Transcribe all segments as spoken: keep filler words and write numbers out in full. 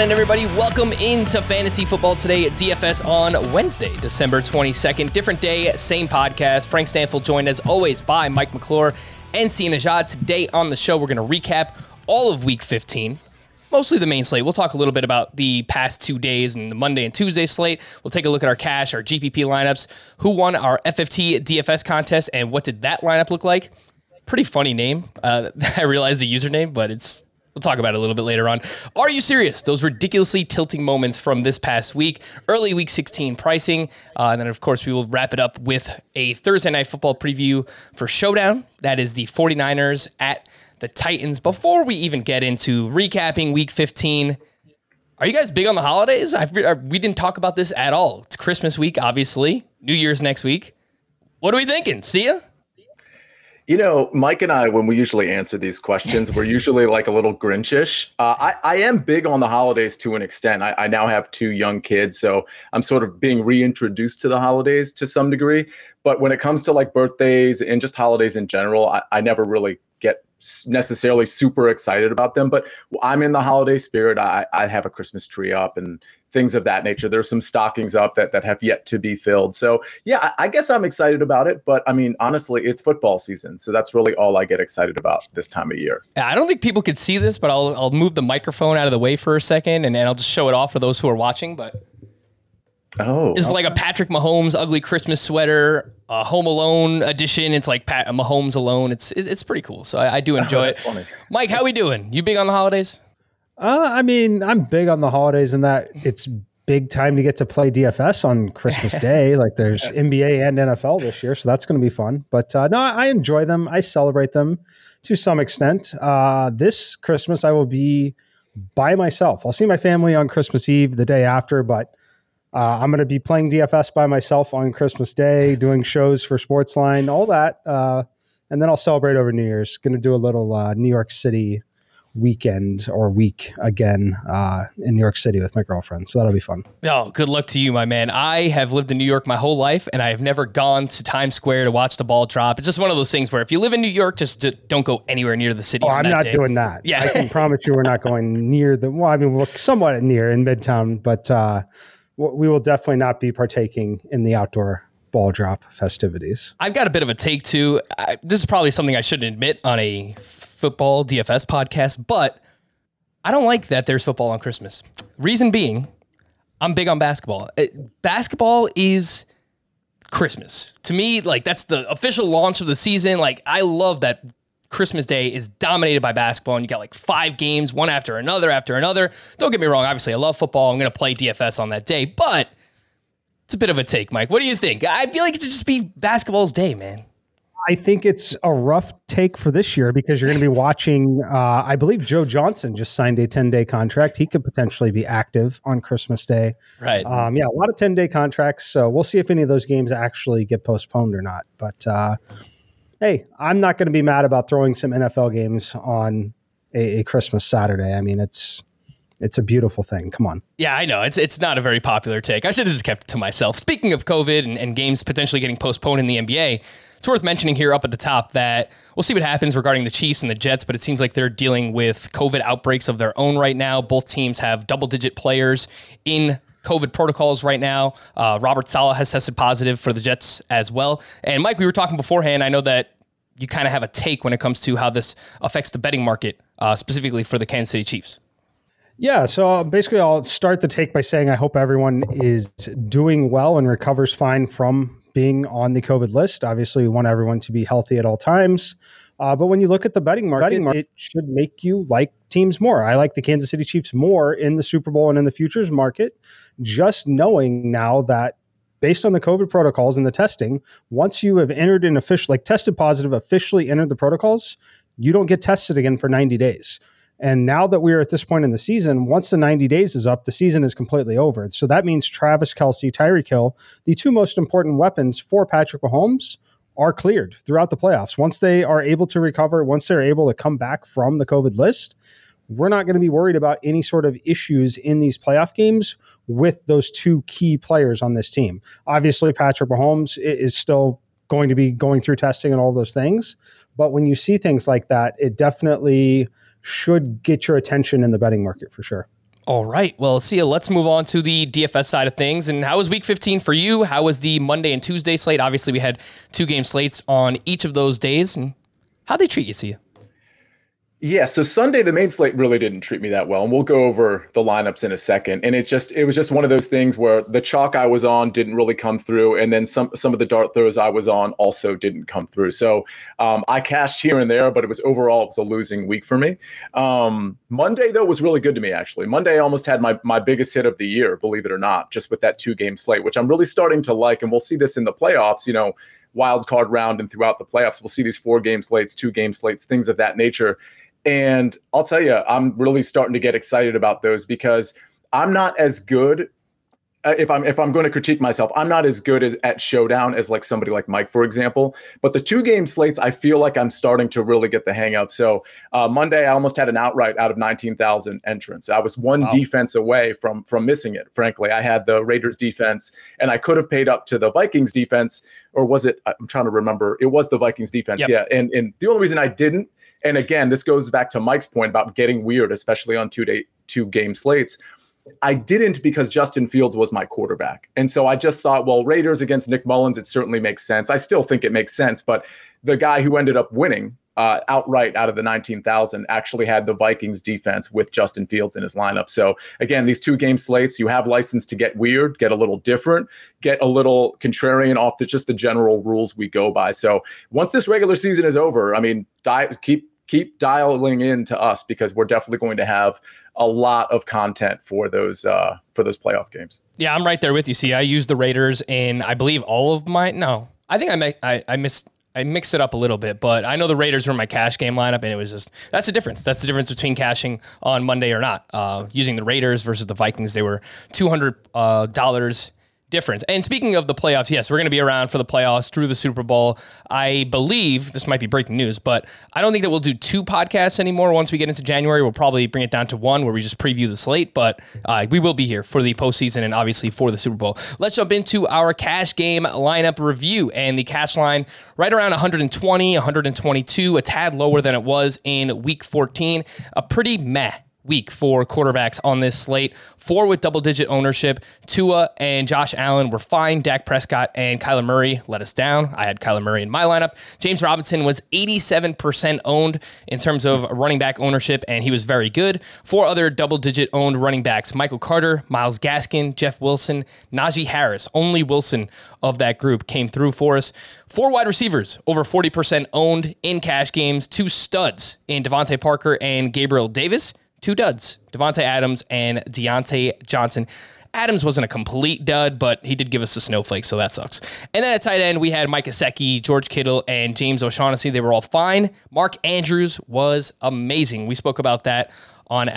afternoon, everybody. Welcome into Fantasy Football Today at D F S on Wednesday, December twenty-second. Different day, same podcast. Frank Stanfield joined as always by Mike McClure and Sia Nejad. Today on the show, we're going to recap all of Week fifteen, mostly the main slate. We'll talk a little bit about the past two days and the Monday and Tuesday slate. We'll take a look at our cash, our G P P lineups, who won our F F T D F S contest, and what did that lineup look like. Pretty funny name. Uh, I realize the username, but it's we'll talk about it a little bit later on. Are you serious? Those ridiculously tilting moments from this past week, early Week sixteen pricing, uh, and then of course we will wrap it up with a Thursday Night Football preview for Showdown. That is the 49ers at the Titans. Before we even get into recapping Week fifteen, are you guys big on the holidays? I've, we didn't talk about this at all. It's Christmas week, obviously. New Year's next week. What are we thinking? See ya? You know, Mike and I, when we usually answer these questions, we're usually like a little Grinchish. Uh, I, I am big on the holidays to an extent. I, I now have two young kids, so I'm sort of being reintroduced to the holidays to some degree. But when it comes to like birthdays and just holidays in general, I, I never really get necessarily super excited about them. But I'm in the holiday spirit. I, I have a Christmas tree up and things of that nature. There's some stockings up that, that have yet to be filled. So yeah, I, I guess I'm excited about it. But I mean, honestly, it's football season. So that's really all I get excited about this time of year. I don't think people could see this, but I'll I'll move the microphone out of the way for a second and then I'll just show it off for those who are watching. But oh, it's okay. like a Patrick Mahomes ugly Christmas sweater, a Home Alone edition. It's like Pat Mahomes alone. It's it, it's pretty cool. So I, I do enjoy oh, it. Funny. Mike, how we doing? You big on the holidays? Uh, I mean, I'm big on the holidays in that it's big time to get to play D F S on Christmas Day. Like there's N B A and N F L this year, so that's going to be fun. But uh, no, I enjoy them. I celebrate them to some extent. Uh, this Christmas, I will be by myself. I'll see my family on Christmas Eve, the day after, but uh, I'm going to be playing D F S by myself on Christmas Day, doing shows for Sportsline, all that. Uh, and then I'll celebrate over New Year's. Going to do a little uh, New York City weekend or week again uh, in New York City with my girlfriend. So that'll be fun. Oh, good luck to you, my man. I have lived in New York my whole life, and I have never gone to Times Square to watch the ball drop. It's just one of those things where if you live in New York, just d- don't go anywhere near the city. Oh, on I'm that not day. doing that. Yeah. I can promise you we're not going near the, well, I mean, we're somewhat near in Midtown, but uh, we will definitely not be partaking in the outdoor ball drop festivities. I've got a bit of a take too. I, this is probably something I shouldn't admit on a football D F S podcast, but I don't like that there's football on Christmas. Reason being, I'm big on basketball. It, basketball is Christmas. To me, like that's the official launch of the season. Like I love that Christmas Day is dominated by basketball and you got like five games, one after another after another. Don't get me wrong. Obviously, I love football. I'm going to play D F S on that day, but it's a bit of a take, Mike. What do you think? I feel like it should just be basketball's day, man. I think it's a rough take for this year because you're going to be watching, uh, I believe Joe Johnson just signed a ten-day contract. He could potentially be active on Christmas Day. Right. Um, yeah, a lot of ten-day contracts. So we'll see if any of those games actually get postponed or not. But uh, hey, I'm not going to be mad about throwing some N F L games on a, a Christmas Saturday. I mean, it's it's a beautiful thing. Come on. Yeah, I know. It's it's not a very popular take. I should have just kept it to myself. Speaking of COVID and, and games potentially getting postponed in the N B A, it's worth mentioning here up at the top that we'll see what happens regarding the Chiefs and the Jets, but it seems like they're dealing with COVID outbreaks of their own right now. Both teams have double-digit players in COVID protocols right now. Uh, Robert Saleh has tested positive for the Jets as well. And Mike, we were talking beforehand. I know that you kind of have a take when it comes to how this affects the betting market, uh, specifically for the Kansas City Chiefs. Yeah, so basically I'll start the take by saying I hope everyone is doing well and recovers fine from being on the COVID list. Obviously, we want everyone to be healthy at all times. Uh, but when you look at the betting market, betting market, it should make you like teams more. I like the Kansas City Chiefs more in the Super Bowl and in the futures market, just knowing now that based on the COVID protocols and the testing, once you have entered an official, like tested positive, officially entered the protocols, you don't get tested again for ninety days. And now that we're at this point in the season, once the ninety days is up, the season is completely over. So that means Travis Kelce, Tyreek Hill, the two most important weapons for Patrick Mahomes, are cleared throughout the playoffs. Once they are able to recover, once they're able to come back from the COVID list, we're not going to be worried about any sort of issues in these playoff games with those two key players on this team. Obviously, Patrick Mahomes is still going to be going through testing and all those things. But when you see things like that, it definitely should get your attention in the betting market for sure. All right. Well, Sia, let's move on to the D F S side of things. And how was week fifteen for you? How was the Monday and Tuesday slate? Obviously, we had two game slates on each of those days. And how'd they treat you, Sia? Yeah, so Sunday, the main slate really didn't treat me that well. And we'll go over the lineups in a second. And it's just, it was just one of those things where the chalk I was on didn't really come through. And then some, some of the dart throws I was on also didn't come through. So um, I cashed here and there, but it was overall, it was a losing week for me. Um, Monday, though, was really good to me, actually. Monday, I almost had my, my biggest hit of the year, believe it or not, just with that two game slate, which I'm really starting to like. And we'll see this in the playoffs, you know, wild card round and throughout the playoffs. We'll see these four game slates, two game slates, things of that nature. And I'll tell you, I'm really starting to get excited about those because I'm not as good. Uh, if I'm if I'm going to critique myself, I'm not as good as at showdown as like somebody like Mike, for example. But the two game slates, I feel like I'm starting to really get the hang of. So uh, Monday, I almost had an outright out of nineteen thousand entrants. I was one wow. defense away from from missing it. Frankly, I had the Raiders defense, and I could have paid up to the Vikings defense, or was it? I'm trying to remember. It was the Vikings defense, yep. yeah. And and the only reason I didn't. And again, this goes back to Mike's point about getting weird, especially on two day, two game slates. I didn't because Justin Fields was my quarterback. And so I just thought, well, Raiders against Nick Mullins, it certainly makes sense. I still think it makes sense. But the guy who ended up winning uh, outright out of the nineteen thousand actually had the Vikings defense with Justin Fields in his lineup. So again, these two game slates, you have license to get weird, get a little different, get a little contrarian off the, just the general rules we go by. So once this regular season is over, I mean, di- keep keep dialing in to us because we're definitely going to have a lot of content for those uh, for those playoff games. Yeah, I'm right there with you. See, I used the Raiders in, I believe, all of my. No, I think I may, I I missed. I mixed it up a little bit, but I know the Raiders were my cash game lineup, and it was just, that's the difference. That's the difference between cashing on Monday or not. Uh, using the Raiders versus the Vikings, they were two hundred dollars uh, difference. And speaking of the playoffs, yes, we're going to be around for the playoffs through the Super Bowl. I believe, this might be breaking news, but I don't think that we'll do two podcasts anymore. Once we get into January, we'll probably bring it down to one where we just preview the slate, but uh, we will be here for the postseason and obviously for the Super Bowl. Let's jump into our cash game lineup review, and the cash line right around one twenty, one twenty-two, a tad lower than it was in week fourteen. A pretty meh week for quarterbacks on this slate. Four with double-digit ownership. Tua and Josh Allen were fine. Dak Prescott and Kyler Murray let us down. I had Kyler Murray in my lineup. James Robinson was eighty-seven percent owned in terms of running back ownership, and he was very good. Four other double-digit owned running backs: Michael Carter, Myles Gaskin, Jeff Wilson, Najee Harris. Only Wilson of that group came through for us. Four wide receivers, over forty percent owned in cash games. Two studs in Devontae Parker and Gabriel Davis. Two duds, Devontae Adams and Deontay Johnson. Adams wasn't a complete dud, but he did give us a snowflake, so that sucks. And then at tight end, we had Mike Gesicki, George Kittle, and James O'Shaughnessy. They were all fine. Mark Andrews was amazing. We spoke about that on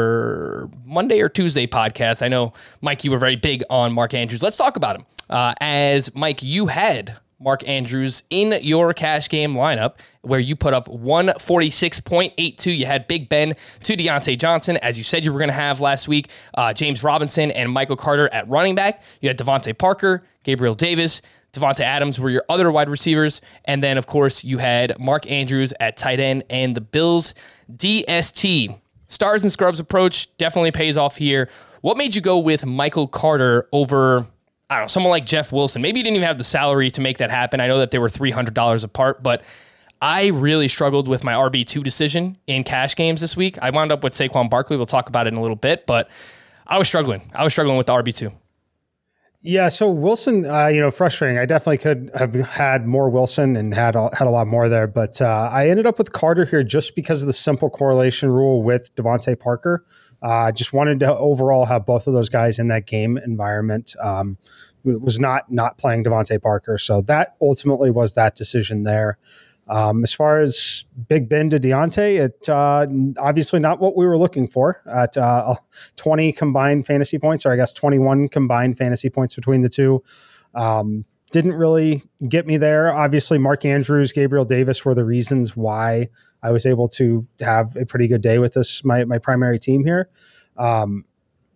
our Monday or Tuesday podcast. I know, Mike, you were very big on Mark Andrews. Let's talk about him. Uh, as, Mike, you had Mark Andrews in your cash game lineup where you put up one forty-six point eight two. You had Big Ben to Deontay Johnson, as you said you were going to have last week. Uh, James Robinson and Michael Carter at running back. You had Devontae Parker, Gabriel Davis, Devontae Adams were your other wide receivers. And then, of course, you had Mark Andrews at tight end and the Bills D S T. Stars and scrubs approach definitely pays off here. What made you go with Michael Carter over, I don't know, someone like Jeff Wilson? Maybe you didn't even have the salary to make that happen. I know that they were three hundred dollars apart, but I really struggled with my R B two decision in cash games this week. I wound up with Saquon Barkley. We'll talk about it in a little bit, but I was struggling. I was struggling with the R B two. Yeah, so Wilson, uh, you know, frustrating. I definitely could have had more Wilson and had a, had a lot more there, but uh, I ended up with Carter here just because of the simple correlation rule with Devontae Parker. I uh, just wanted to overall have both of those guys in that game environment. Um, it was not not playing Devontae Parker, so that ultimately was that decision there. Um, as far as Big Ben to Deontay, it uh, obviously not what we were looking for at uh, twenty combined fantasy points, or I guess twenty-one combined fantasy points between the two. Um, didn't really get me there. Obviously, Mark Andrews, Gabriel Davis were the reasons why I was able to have a pretty good day with this, my my primary team here. Um, not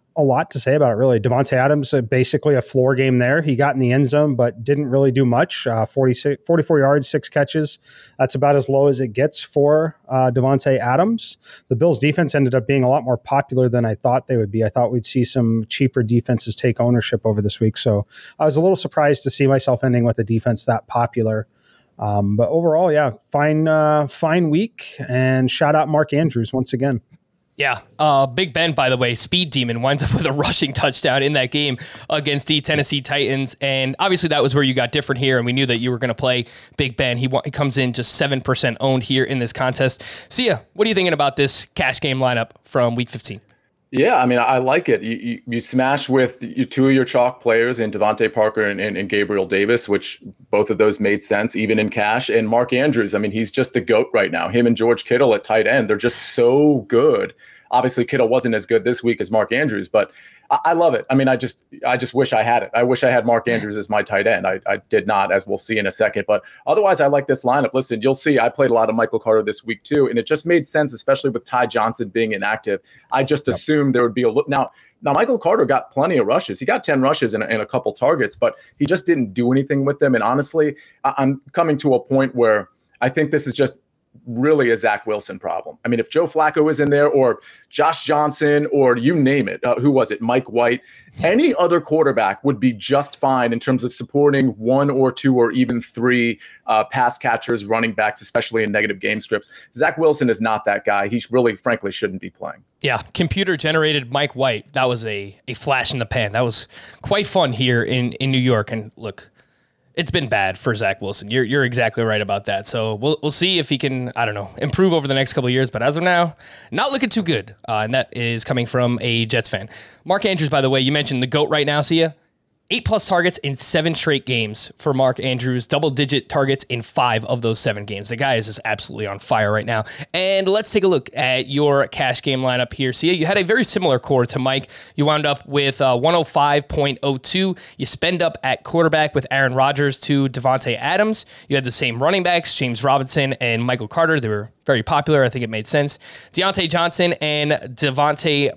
a lot to say about it, really. Davante Adams, uh, basically a floor game there. He got in the end zone, but didn't really do much. Uh, forty-six, forty-four yards, six catches. That's about as low as it gets for uh, Davante Adams. The Bills' defense ended up being a lot more popular than I thought they would be. I thought we'd see some cheaper defenses take ownership over this week. So I was a little surprised to see myself ending with a defense that popular. Um, but overall, yeah, fine, uh, fine week. And shout out Mark Andrews once again. Yeah. Uh, Big Ben, by the way, speed demon, winds up with a rushing touchdown in that game against the Tennessee Titans. And obviously that was where you got different here. And we knew that you were going to play Big Ben. He, wa- he comes in just seven percent owned here in this contest. Sia, what are you thinking about this cash game lineup from week fifteen? Yeah, I mean, I like it. You you, you smash with your, two of your chalk players in Devontae Parker and, and, and Gabriel Davis, which both of those made sense, even in cash. And Mark Andrews, I mean, he's just the GOAT right now. Him and George Kittle at tight end, they're just so good. Obviously, Kittle wasn't as good this week as Mark Andrews, but I, I love it. I mean, I just I just wish I had it. I wish I had Mark Andrews as my tight end. I, I did not, as we'll see in a second. But otherwise, I like this lineup. Listen, you'll see I played a lot of Michael Carter this week, too, and it just made sense, especially with Ty Johnson being inactive. I just yep. assumed there would be a look. Now, now, Michael Carter got plenty of rushes. He got ten rushes and, and a couple targets, but he just didn't do anything with them. And honestly, I, I'm coming to a point where I think this is just really a Zach Wilson problem. I mean, if Joe Flacco is in there or Josh Johnson or you name it, uh, who was it? Mike White, any other quarterback would be just fine in terms of supporting one or two or even three uh, pass catchers, running backs, especially in negative game scripts. Zach Wilson is not that guy. He really, frankly, shouldn't be playing. Yeah, computer generated Mike White. That was a, a flash in the pan. That was quite fun here in, in New York. And look, it's been bad for Zach Wilson. You're you're exactly right about that. So we'll we'll see if he can, I don't know, improve over the next couple of years. But as of now, not looking too good. Uh, and that is coming from a Jets fan. Mark Andrews, by the way, you mentioned the GOAT right now, Sia. Eight plus targets in seven straight games for Mark Andrews, double digit targets in five of those seven games. The guy is just absolutely on fire right now. And let's take a look at your cash game lineup here. Sia, you had a very similar core to Mike. You wound up with uh, one oh five point oh two. You spend up at quarterback with Aaron Rodgers to Davante Adams. You had the same running backs, James Robinson and Michael Carter. They were very popular. I think it made sense. Deontay Johnson and Devontae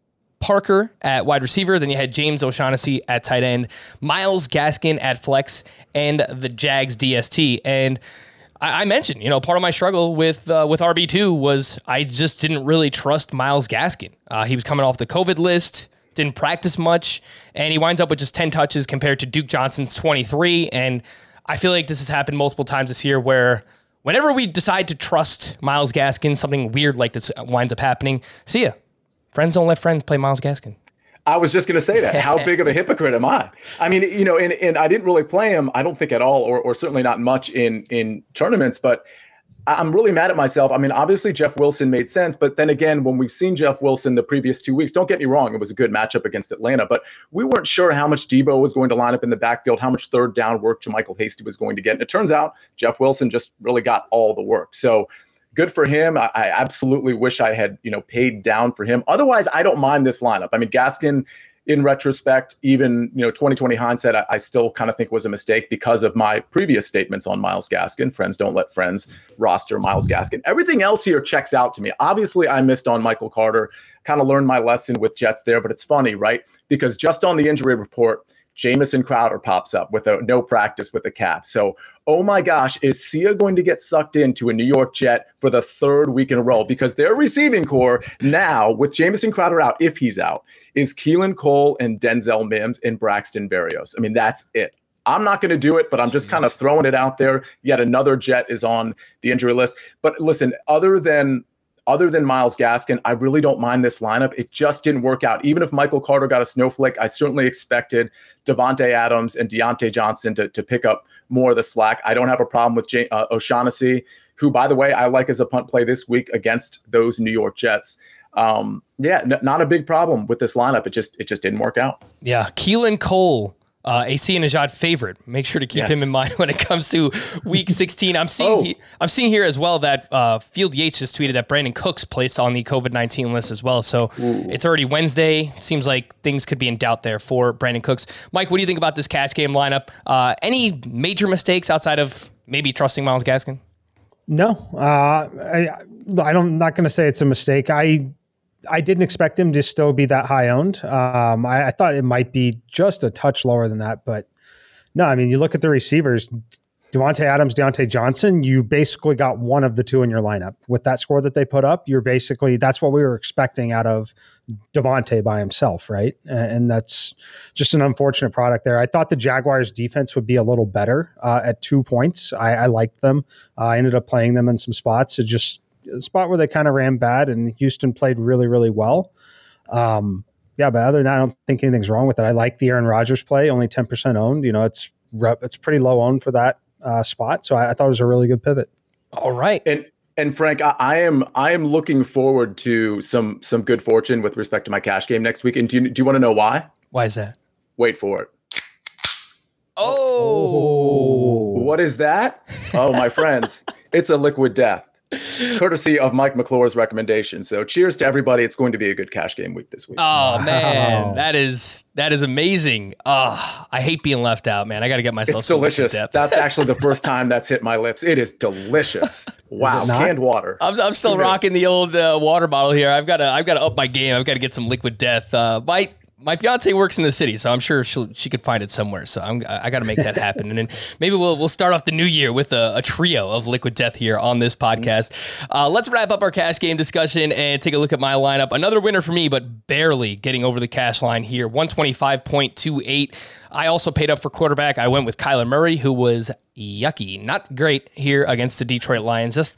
Parker at wide receiver. Then you had James O'Shaughnessy at tight end, Myles Gaskin at flex, and the Jags D S T. And I, I mentioned, you know, part of my struggle with uh, with R B two was I just didn't really trust Myles Gaskin. Uh, he was coming off the COVID list, didn't practice much, and he winds up with just ten touches compared to Duke Johnson's twenty-three. And I feel like this has happened multiple times this year where whenever we decide to trust Myles Gaskin, something weird like this winds up happening. See ya. Friends don't let friends play Myles Gaskin. I was just going to say that. How big of a hypocrite am I? I mean, you know, and, and I didn't really play him, I don't think at all, or, or certainly not much in, in tournaments, but I'm really mad at myself. I mean, obviously Jeff Wilson made sense, but then again, when we've seen Jeff Wilson the previous two weeks, don't get me wrong, it was a good matchup against Atlanta, but we weren't sure how much Debo was going to line up in the backfield, how much third down work JaMycal Hasty was going to get. And it turns out Jeff Wilson just really got all the work. So good for him. I, I absolutely wish I had, you know, paid down for him. Otherwise, I don't mind this lineup. I mean, Gaskin, in retrospect, even, you know, twenty twenty hindsight, I, I still kind of think was a mistake because of my previous statements on Myles Gaskin. Friends don't let friends roster Myles Gaskin. Everything else here checks out to me. Obviously, I missed on Michael Carter, kind of learned my lesson with Jets there, but it's funny, right? Because just on the injury report, Jamison Crowder pops up with a no practice with a calf. So, oh my gosh, is Sia going to get sucked into a New York Jet for the third week in a row? Because their receiving core now, with Jamison Crowder out, if he's out, is Keelan Cole and Denzel Mims and Braxton Berrios. I mean, that's it. I'm not going to do it, but I'm just Jeez. kind of throwing it out there. Yet another Jet is on the injury list. But listen, other than Other than Myles Gaskin, I really don't mind this lineup. It just didn't work out. Even if Michael Carter got a snowflake, I certainly expected Davante Adams and Deontay Johnson to, to pick up more of the slack. I don't have a problem with Jay, uh, O'Shaughnessy, who, by the way, I like as a punt play this week against those New York Jets. Um, yeah, n- not a big problem with this lineup. It just it just didn't work out. Yeah, Keelan Cole. Uh, A C and Najad favorite. Make sure to keep yes. him in mind when it comes to Week sixteen. I'm seeing. oh. he, I'm seeing here as well that uh, Field Yates just tweeted that Brandon Cooks placed on the COVID nineteen list as well. So Ooh. It's already Wednesday. Seems like things could be in doubt there for Brandon Cooks. Mike, what do you think about this cash game lineup? Uh, any major mistakes outside of maybe trusting Myles Gaskin? No, uh, I, I don't. I'm not going to say it's a mistake. I. I didn't expect him to still be that high owned. Um, I, I thought it might be just a touch lower than that, but no, I mean, you look at the receivers, Davante Adams, Deontay Johnson, you basically got one of the two in your lineup. With that score that they put up, you're basically, that's what we were expecting out of Davante by himself, right? And that's just an unfortunate product there. I thought the Jaguars defense would be a little better uh, at two points. I, I liked them. Uh, I ended up playing them in some spots. It just, a spot where they kind of ran bad, and Houston played really, really well. Um, yeah, but other than that, I don't think anything's wrong with it. I like the Aaron Rodgers play, only ten percent owned. You know, it's it's pretty low owned for that uh, spot. So I, I thought it was a really good pivot. All right. And and Frank, I, I am I am looking forward to some some good fortune with respect to my cash game next week. And do you, do you want to know why? Why is that? Wait for it. Oh. What is that? Oh, my friends, it's a liquid death. Courtesy of Mike McClure's recommendation. So cheers to everybody. It's going to be a good cash game week this week. Oh, Wow. man. That is that is amazing. Oh, I hate being left out, man. I got to get myself It's some delicious. depth. That's actually the first time that's hit my lips. It is delicious. Wow. it not? Canned water. I'm, I'm still Yeah. rocking the old uh, water bottle here. I've got to I've got to up my game. I've got to get some liquid death. Uh, my my fiance works in the city, so I'm sure she she could find it somewhere. So I'm I got to make that happen, and then maybe we'll we'll start off the new year with a, a trio of liquid death here on this podcast. Uh, let's wrap up our cash game discussion and take a look at my lineup. Another winner for me, but barely getting over the cash line here. one twenty-five point two eight. I also paid up for quarterback. I went with Kyler Murray, who was yucky, not great here against the Detroit Lions. Just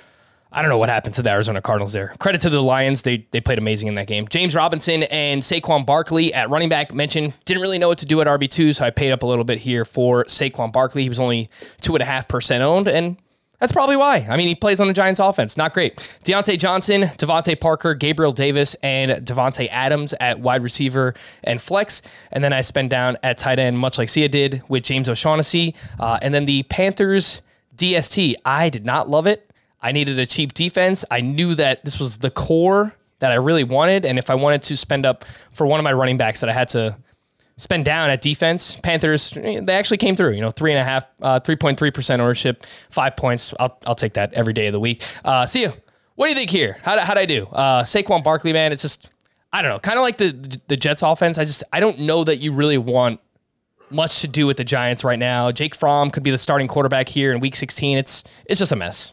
I don't know what happened to the Arizona Cardinals there. Credit to the Lions. They they played amazing in that game. James Robinson and Saquon Barkley at running back mentioned. Didn't really know what to do at R B two, so I paid up a little bit here for Saquon Barkley. He was only two point five percent owned, and that's probably why. I mean, he plays on the Giants offense. Not great. Deontay Johnson, Devontae Parker, Gabriel Davis, and Devontae Adams at wide receiver and flex. And then I spent down at tight end, much like Sia did with James O'Shaughnessy. Uh, and then the Panthers D S T. I did not love it. I needed a cheap defense. I knew that this was the core that I really wanted. And if I wanted to spend up for one of my running backs that I had to spend down at defense, Panthers, they actually came through, you know, three and a half, uh, three point three percent ownership, five points. I'll, I'll take that every day of the week. Uh, see you. What do you think here? How how'd I do? Uh, Saquon Barkley, man, it's just, I don't know, kind of like the, the Jets offense. I just, I don't know that you really want much to do with the Giants right now. Jake Fromm could be the starting quarterback here in week sixteen. It's, it's just a mess.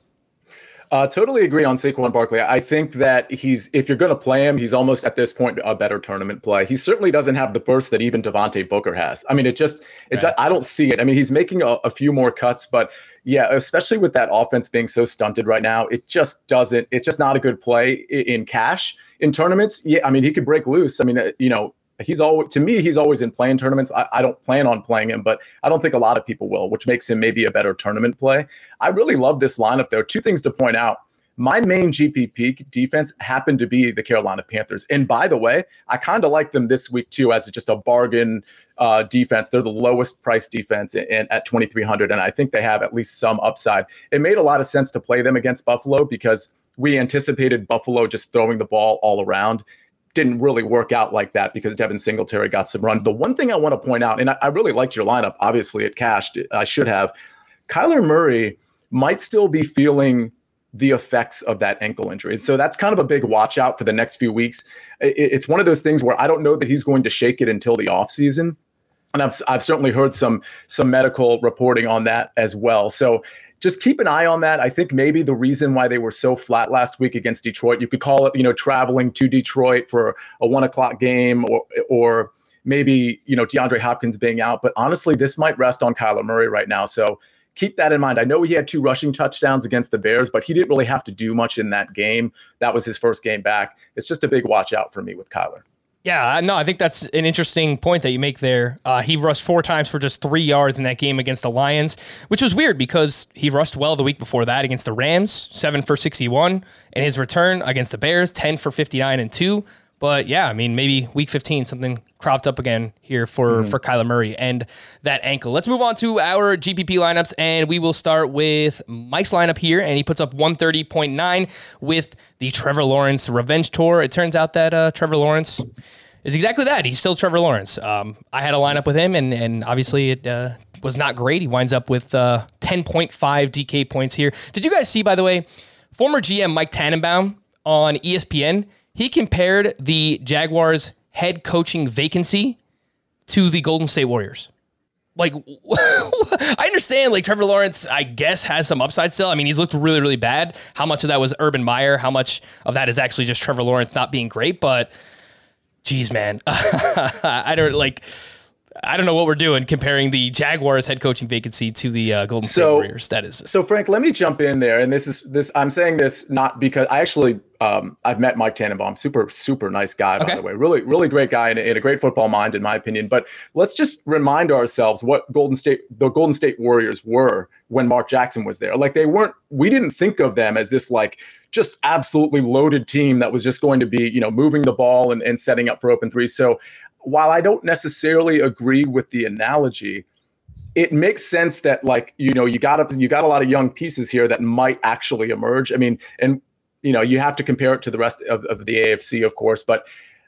Uh, totally agree on Saquon Barkley. I think that he's, if you're going to play him, he's almost at this point a better tournament play. He certainly doesn't have the burst that even Devontae Booker has. I mean, it just, it, Right. I don't see it. I mean, he's making a, a few more cuts, but yeah, especially with that offense being so stunted right now, it just doesn't, it's just not a good play in, in cash. In tournaments, yeah, I mean, he could break loose. I mean, uh, you know, he's always, to me, he's always in playing tournaments. I, I don't plan on playing him, but I don't think a lot of people will, which makes him maybe a better tournament play. I really love this lineup, though. Two things to point out. My main G P P defense happened to be the Carolina Panthers. And by the way, I kind of like them this week, too, as just a bargain uh, defense. They're the lowest price defense in, in, at twenty-three hundred, and I think they have at least some upside. It made a lot of sense to play them against Buffalo because we anticipated Buffalo just throwing the ball all around. Didn't really work out like that because Devin Singletary got some run. The one thing I want to point out, and I, I really liked your lineup, obviously it cashed, I should have. Kyler Murray might still be feeling the effects of that ankle injury. So that's kind of a big watch out for the next few weeks. It, it's one of those things where I don't know that he's going to shake it until the offseason. And I've, I've certainly heard some, some medical reporting on that as well. So just keep an eye on that. I think maybe the reason why they were so flat last week against Detroit, you could call it, you know, traveling to Detroit for a one o'clock game or, or maybe, you know, DeAndre Hopkins being out. But honestly, this might rest on Kyler Murray right now. So keep that in mind. I know he had two rushing touchdowns against the Bears, but he didn't really have to do much in that game. That was his first game back. It's just a big watch out for me with Kyler. Yeah, no, I think that's an interesting point that you make there. Uh, he rushed four times for just three yards in that game against the Lions, which was weird because he rushed well the week before that against the Rams, seven for sixty-one, and his return against the Bears, ten for fifty-nine and two. But yeah, I mean, maybe week fifteen, something cropped up again here for, mm. for Kyler Murray and that ankle. Let's move on to our G P P lineups, and we will start with Mike's lineup here, and he puts up one thirty point nine with the Trevor Lawrence Revenge Tour. It turns out that uh, Trevor Lawrence is exactly that. He's still Trevor Lawrence. Um, I had a lineup with him, and and obviously it uh, was not great. He winds up with uh, ten point five D K points here. Did you guys see, by the way, former G M Mike Tannenbaum on E S P N? He compared the Jaguars head coaching vacancy to the Golden State Warriors. Like, I understand, like, Trevor Lawrence, I guess, has some upside still. I mean, he's looked really, really bad. How much of that was Urban Meyer? How much of that is actually just Trevor Lawrence not being great? But, geez, man, I don't, like, I don't know what we're doing comparing the Jaguars head coaching vacancy to the uh, Golden State so, Warriors. That is. So, Frank, let me jump in there. And this is this, I'm saying this not because I actually, um, I've met Mike Tannenbaum, super, super nice guy, by okay. the way, really, really great guy and, and a great football mind, in my opinion. But let's just remind ourselves what Golden State, the Golden State Warriors were when Mark Jackson was there. Like, they weren't, we didn't think of them as this, like, just absolutely loaded team that was just going to be, you know, moving the ball and, and setting up for open threes. So, while I don't necessarily agree with the analogy, it makes sense that, like, you know, you got a, you got a lot of young pieces here that might actually emerge. I mean, and, you know, you have to compare it to the rest of, of the A F C, of course, but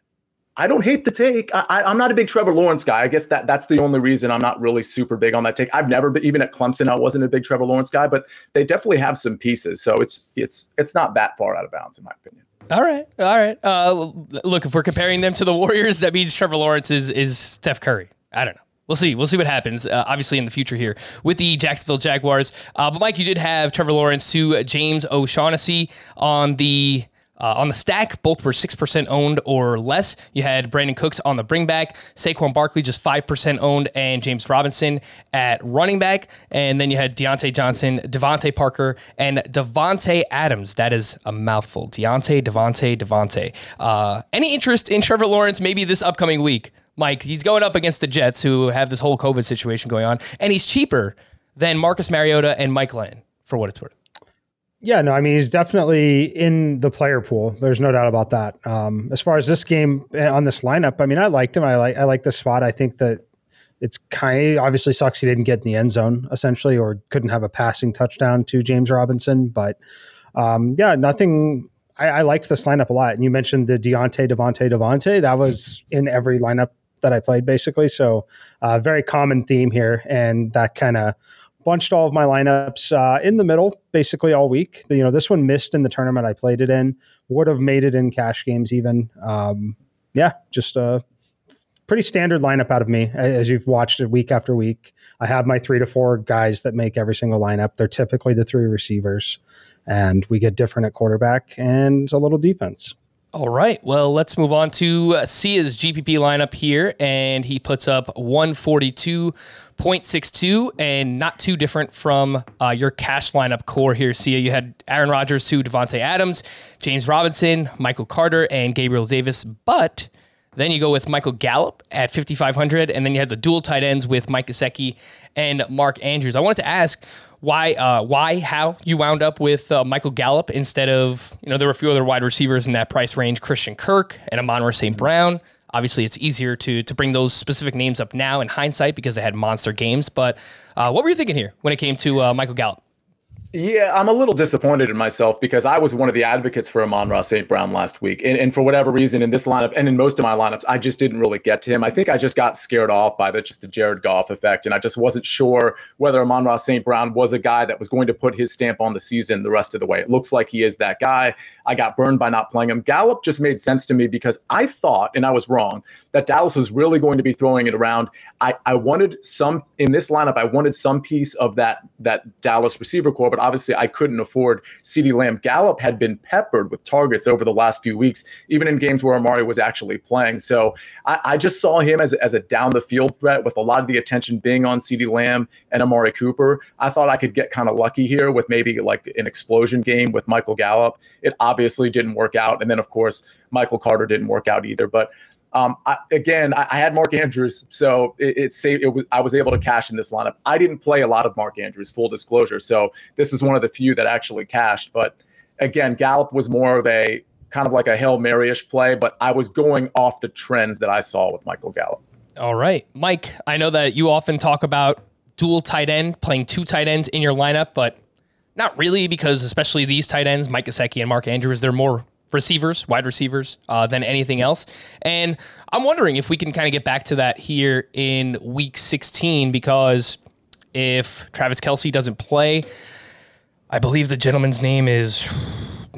I don't hate the take. I, I'm not a big Trevor Lawrence guy. I guess that that's the only reason I'm not really super big on that take. I've never been, even at Clemson, I wasn't a big Trevor Lawrence guy, but they definitely have some pieces. So it's, it's, it's not that far out of bounds, in my opinion. All right. All right. Uh, look, if we're comparing them to the Warriors, that means Trevor Lawrence is, is Steph Curry. I don't know. We'll see. We'll see what happens, uh, obviously, in the future here with the Jacksonville Jaguars. Uh, but, Mike, you did have Trevor Lawrence to James O'Shaughnessy on the uh, on the stack. Both were six percent owned or less. You had Brandon Cooks on the bring back, Saquon Barkley just five percent owned, and James Robinson at running back. And then you had Deontay Johnson, Devontae Parker, and Devontae Adams. That is a mouthful. Deontay, Devontae, Devontae. Uh, any interest in Trevor Lawrence maybe this upcoming week? Mike, he's going up against the Jets, who have this whole COVID situation going on, and he's cheaper than Marcus Mariota and Mike Glennon, for what it's worth. Yeah, no, I mean, he's definitely in the player pool. There's no doubt about that. Um, as far as this game on this lineup, I mean, I liked him. I like I like the spot. I think that it's kind of obviously sucks he didn't get in the end zone, essentially, or couldn't have a passing touchdown to James Robinson. But um, yeah, nothing. I, I liked this lineup a lot. And you mentioned the Deontay, Devontae, Devontae. That was in every lineup that I played, basically. So uh, very common theme here. And that kind of bunched all of my lineups uh, in the middle, basically all week. You know, this one missed in the tournament I played it in. Would have made it in cash games even. Um, yeah, just a pretty standard lineup out of me, as you've watched it week after week. I have my three to four guys that make every single lineup. They're typically the three receivers, and we get different at quarterback and a little defense. All right. Well, let's move on to Sia's G P P lineup here, and he puts up one forty-two point six two, and not too different from uh, your cash lineup core here, Sia. You had Aaron Rodgers to Devontae Adams, James Robinson, Michael Carter, and Gabriel Davis, but then you go with Michael Gallup at fifty-five hundred, and then you had the dual tight ends with Mike Gesicki and Mark Andrews. I wanted to ask why, uh, why, how you wound up with uh, Michael Gallup instead of, you know, there were a few other wide receivers in that price range, Christian Kirk and Amon-Ra Saint Brown. Obviously, it's easier to to bring those specific names up now in hindsight because they had monster games. But uh, what were you thinking here when it came to uh, Michael Gallup? Yeah, I'm a little disappointed in myself because I was one of the advocates for Amon-Ra Saint Brown last week. And, and for whatever reason in this lineup and in most of my lineups, I just didn't really get to him. I think I just got scared off by the, just the Jared Goff effect. And I just wasn't sure whether Amon-Ra Saint Brown was a guy that was going to put his stamp on the season the rest of the way. It looks like he is that guy. I got burned by not playing him. Gallup just made sense to me because I thought, and I was wrong, that Dallas was really going to be throwing it around. I, I wanted some, in this lineup, I wanted some piece of that, that Dallas receiver core, but obviously I couldn't afford CeeDee Lamb. Gallup had been peppered with targets over the last few weeks, even in games where Amari was actually playing. So I, I just saw him as, as a down-the-field threat with a lot of the attention being on CeeDee Lamb and Amari Cooper. I thought I could get kind of lucky here with maybe like an explosion game with Michael Gallup. It obviously didn't work out. And then, of course, Michael Carter didn't work out either. But Um, I, again, I, I had Mark Andrews, so it, it saved. It was I was able to cash in this lineup. I didn't play a lot of Mark Andrews, full disclosure, so this is one of the few that actually cashed. But again, Gallup was more of a kind of like a Hail Mary-ish play, but I was going off the trends that I saw with Michael Gallup. All right, Mike, I know that you often talk about dual tight end, playing two tight ends in your lineup, but not really, because especially these tight ends, Mike Gesicki and Mark Andrews, they're more receivers, wide receivers, uh, than anything else. And I'm wondering if we can kind of get back to that here in week sixteen, because if Travis Kelce doesn't play, I believe the gentleman's name is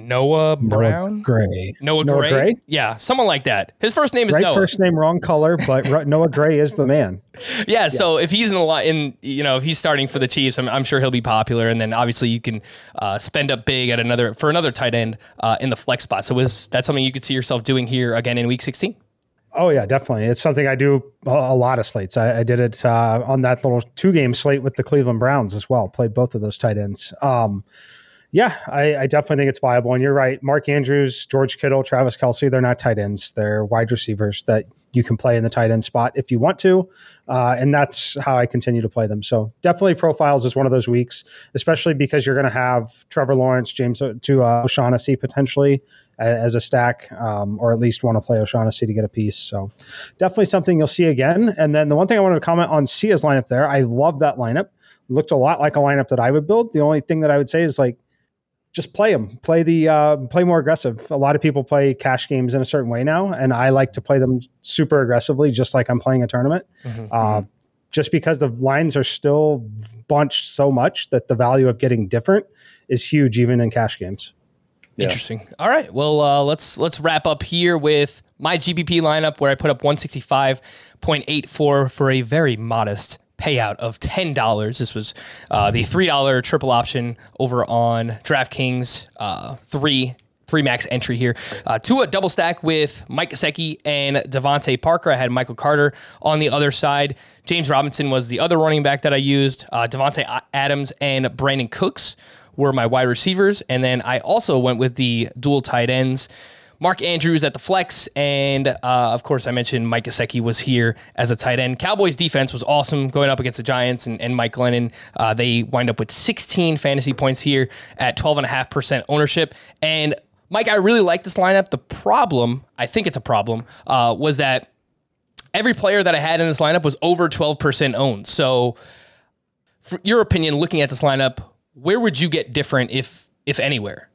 Noah Brown? Noah Gray. Noah, Noah Gray? Gray? Yeah, someone like that. His first name is Right Noah. First name, wrong color, but Noah Gray is the man. Yeah, yeah, so if he's in the line, in you know, if he's starting for the Chiefs, I'm, I'm sure he'll be popular. And then obviously you can uh, spend up big at another for another tight end uh, in the flex spot. So is that something you could see yourself doing here again in Week sixteen? Oh yeah, definitely. It's something I do a, a lot of slates. I, I did it uh, on that little two game slate with the Cleveland Browns as well. Played both of those tight ends. Um, yeah, I, I definitely think it's viable. And you're right. Mark Andrews, George Kittle, Travis Kelce, they're not tight ends. They're wide receivers that you can play in the tight end spot if you want to. Uh, and that's how I continue to play them. So definitely profiles is one of those weeks, especially because you're going to have Trevor Lawrence, James to uh, O'Shaughnessy potentially as a stack, um, or at least want to play O'Shaughnessy to get a piece. So definitely something you'll see again. And then the one thing I wanted to comment on Sia's lineup there, I love that lineup. Looked a lot like a lineup that I would build. The only thing that I would say is like, just play them, play the, uh, play more aggressive. A lot of people play cash games in a certain way now. And I like to play them super aggressively, just like I'm playing a tournament. Mm-hmm. Uh, just because the lines are still bunched so much that the value of getting different is huge, even in cash games. Yeah. Interesting. All right. Well, uh, let's let's wrap up here with my G P P lineup where I put up one sixty-five point eight four for a very modest payout of ten dollars. This was uh, the three dollar triple option over on DraftKings. Uh, three three max entry here. Uh, Tua double stack with Mike Gesicki and Devontae Parker. I had Michael Carter on the other side. James Robinson was the other running back that I used. Uh, Devontae Adams and Brandon Cooks were my wide receivers. And then I also went with the dual tight ends. Mark Andrews at the flex, and uh, of course I mentioned Mike Gesicki was here as a tight end. Cowboys defense was awesome going up against the Giants and, and Mike Glennon. Uh, they wind up with sixteen fantasy points here at twelve point five percent ownership. And Mike, I really like this lineup. The problem, I think it's a problem, uh, was that every player that I had in this lineup was over twelve percent owned. So for your opinion, looking at this lineup, where would you get different, if if anywhere?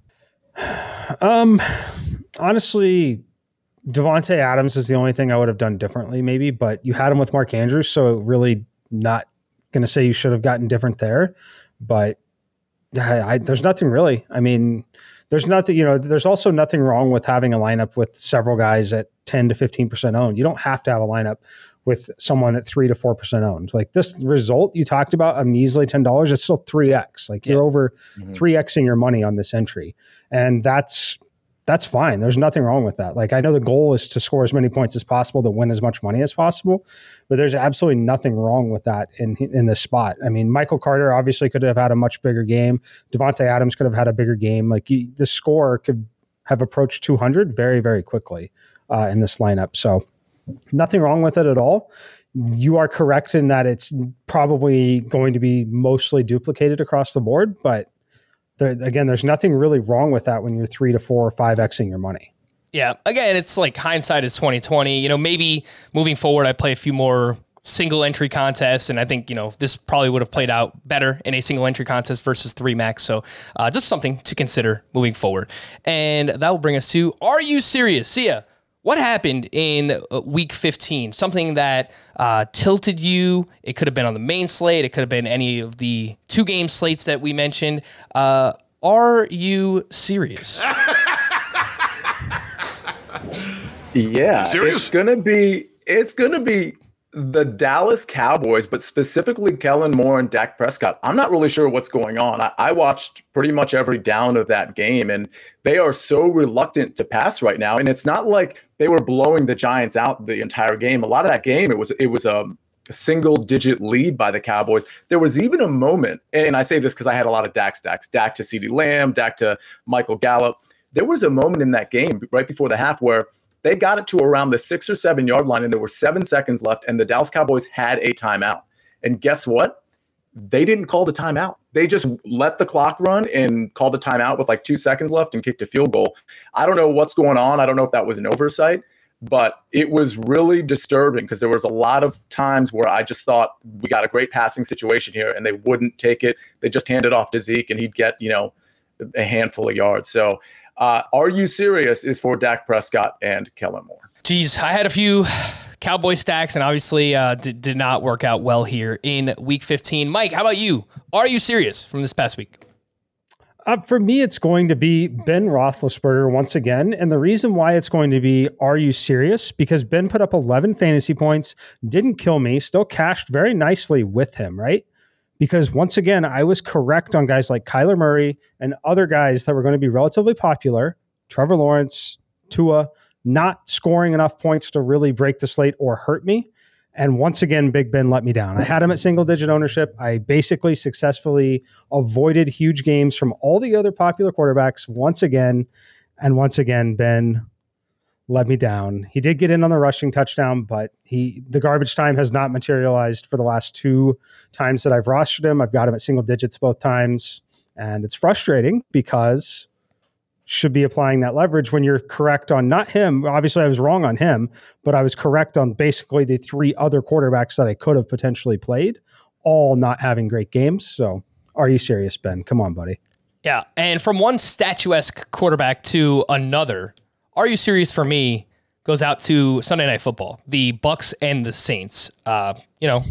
Um, honestly, Devontae Adams is the only thing I would have done differently, maybe, but you had him with Mark Andrews, so really not going to say you should have gotten different there, but I, I, there's nothing really. I mean, there's nothing, you know, there's also nothing wrong with having a lineup with several guys at ten to fifteen percent owned. You don't have to have a lineup with someone at three to four percent owned. Like this result you talked about, a measly ten dollars, it's still three X. Like yeah. You're over mm-hmm. three Xing your money on this entry. And that's, that's fine. There's nothing wrong with that. Like I know the goal is to score as many points as possible to win as much money as possible, but there's absolutely nothing wrong with that in, in this spot. I mean, Michael Carter obviously could have had a much bigger game. Devontae Adams could have had a bigger game. Like you, the score could have approached two hundred very, very quickly uh, in this lineup. So nothing wrong with it at all. You are correct in that it's probably going to be mostly duplicated across the board, but there, again, there's nothing really wrong with that when you're three to four or five Xing your money. Yeah. Again, it's like hindsight is twenty twenty. You know, maybe moving forward, I play a few more single entry contests, and I think, you know, this probably would have played out better in a single entry contest versus three max. So uh, just something to consider moving forward. And that will bring us to, are you serious? Sia, what happened in week fifteen? Something that uh, tilted you. It could have been on the main slate. It could have been any of the two game slates that we mentioned. Uh, are you serious? Yeah, serious? it's gonna be. It's gonna be the Dallas Cowboys, but specifically Kellen Moore and Dak Prescott. I'm not really sure what's going on. I, I watched pretty much every down of that game, and they are so reluctant to pass right now. And it's not like they were blowing the Giants out the entire game. A lot of that game, it was it was a, a single-digit lead by the Cowboys. There was even a moment, and I say this because I had a lot of Dak stacks, Dak to CeeDee Lamb, Dak to Michael Gallup. There was a moment in that game right before the half where they got it to around the six or seven yard line, and there were seven seconds left, and the Dallas Cowboys had a timeout. And guess what? They didn't call the timeout. They just let the clock run and called the timeout with like two seconds left and kicked a field goal. I don't know what's going on. I don't know if that was an oversight, but it was really disturbing because there was a lot of times where I just thought we got a great passing situation here, and they wouldn't take it. They just handed off to Zeke, and he'd get, you know, a handful of yards. So, Uh, are you serious is for Dak Prescott and Kellen Moore. Geez, I had a few Cowboy stacks and obviously uh, did, did not work out well here in week fifteen. Mike, how about you? Are you serious from this past week? Uh, for me, it's going to be Ben Roethlisberger once again. And the reason why it's going to be, are you serious? Because Ben put up eleven fantasy points, didn't kill me, still cashed very nicely with him, right? Because once again, I was correct on guys like Kyler Murray and other guys that were going to be relatively popular. Trevor Lawrence, Tua, not scoring enough points to really break the slate or hurt me. And once again, Big Ben let me down. I had him at single digit ownership. I basically successfully avoided huge games from all the other popular quarterbacks once again. And once again, Ben let me down. He did get in on the rushing touchdown, but he the garbage time has not materialized for the last two times that I've rostered him. I've got him at single digits both times. And it's frustrating because should be applying that leverage when you're correct on not him. Obviously, I was wrong on him, but I was correct on basically the three other quarterbacks that I could have potentially played, all not having great games. So are you serious, Ben? Come on, buddy. Yeah, and from one statuesque quarterback to another, are you serious for me goes out to Sunday Night Football, the Bucks and the Saints. Uh, you know,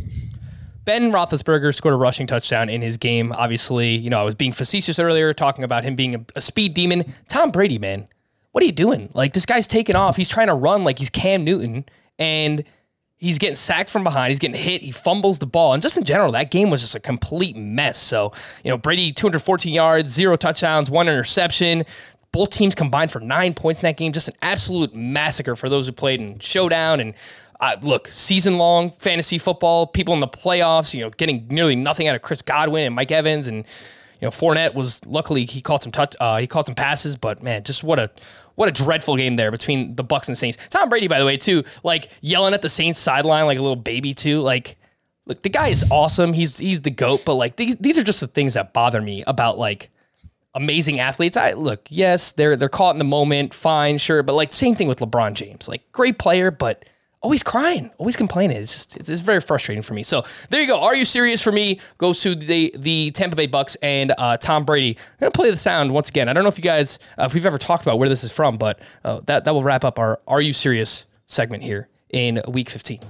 Ben Roethlisberger scored a rushing touchdown in his game. Obviously, you know, I was being facetious earlier, talking about him being a, a speed demon. Tom Brady, man, what are you doing? Like, this guy's taking off. He's trying to run like he's Cam Newton, and he's getting sacked from behind. He's getting hit. He fumbles the ball. And just in general, that game was just a complete mess. So, you know, Brady, two hundred fourteen yards, zero touchdowns, one interception. Both teams combined for nine points in that game. Just an absolute massacre for those who played in Showdown. And uh, look, season-long fantasy football, people in the playoffs, you know, getting nearly nothing out of Chris Godwin and Mike Evans. And, you know, Fournette was, luckily, he caught some touch, uh, he caught some passes. But, man, just what a what a dreadful game there between the Bucks and the Saints. Tom Brady, by the way, too, like, yelling at the Saints sideline like a little baby, too. Like, look, the guy is awesome. He's he's the GOAT. But, like, these, these are just the things that bother me about, like, amazing athletes. I look, yes, they're they're caught in the moment, fine, sure, but like same thing with LeBron James. Like, great player, but always crying, always complaining. It's just it's, it's very frustrating for me. So there you go. Are you serious for me? Goes to the the Tampa Bay Bucks and uh, Tom Brady. I'm gonna play the sound once again. I don't know if you guys uh, if we've ever talked about where this is from, but uh, that that will wrap up our Are You Serious segment here in Week fifteen.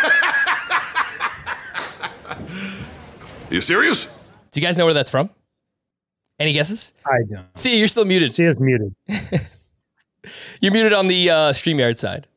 You serious? Do you guys know where that's from? Any guesses? I don't. See, you're still muted. See, is muted. You're muted on the uh, StreamYard side.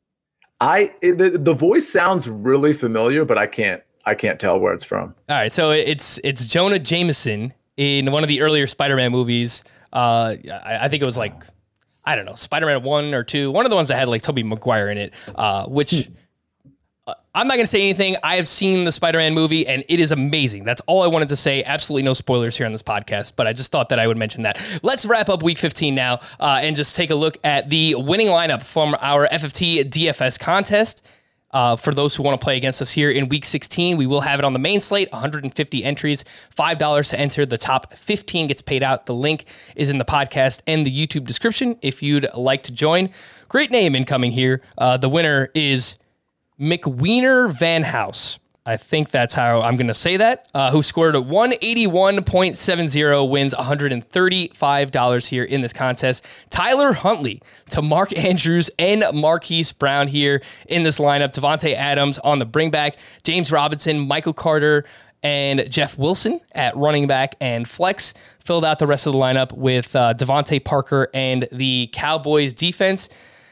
I it, the, the voice sounds really familiar, but I can't I can't tell where it's from. All right, so it's it's Jonah Jameson in one of the earlier Spider-Man movies. Uh, I, I think it was like, I don't know, Spider-Man one or two, one of the ones that had like Tobey Maguire in it, uh, which uh, I'm not going to say anything. I have seen the Spider-Man movie, and it is amazing. That's all I wanted to say. Absolutely no spoilers here on this podcast, but I just thought that I would mention that. Let's wrap up Week fifteen now uh, and just take a look at the winning lineup from our F F T D F S contest. Uh, for those who want to play against us here in Week sixteen, we will have it on the main slate, one hundred fifty entries, five dollars to enter. The top fifteen gets paid out. The link is in the podcast and the YouTube description if you'd like to join. Great name incoming here. Uh, the winner is McWiener Van House. I think that's how I'm going to say that, uh, who scored a one eighty-one point seven zero, wins one hundred thirty-five dollars here in this contest. Tyler Huntley to Mark Andrews and Marquise Brown here in this lineup. Devontae Adams on the bring back. James Robinson, Michael Carter, and Jeff Wilson at running back and flex. Filled out the rest of the lineup with uh, Devontae Parker and the Cowboys defense.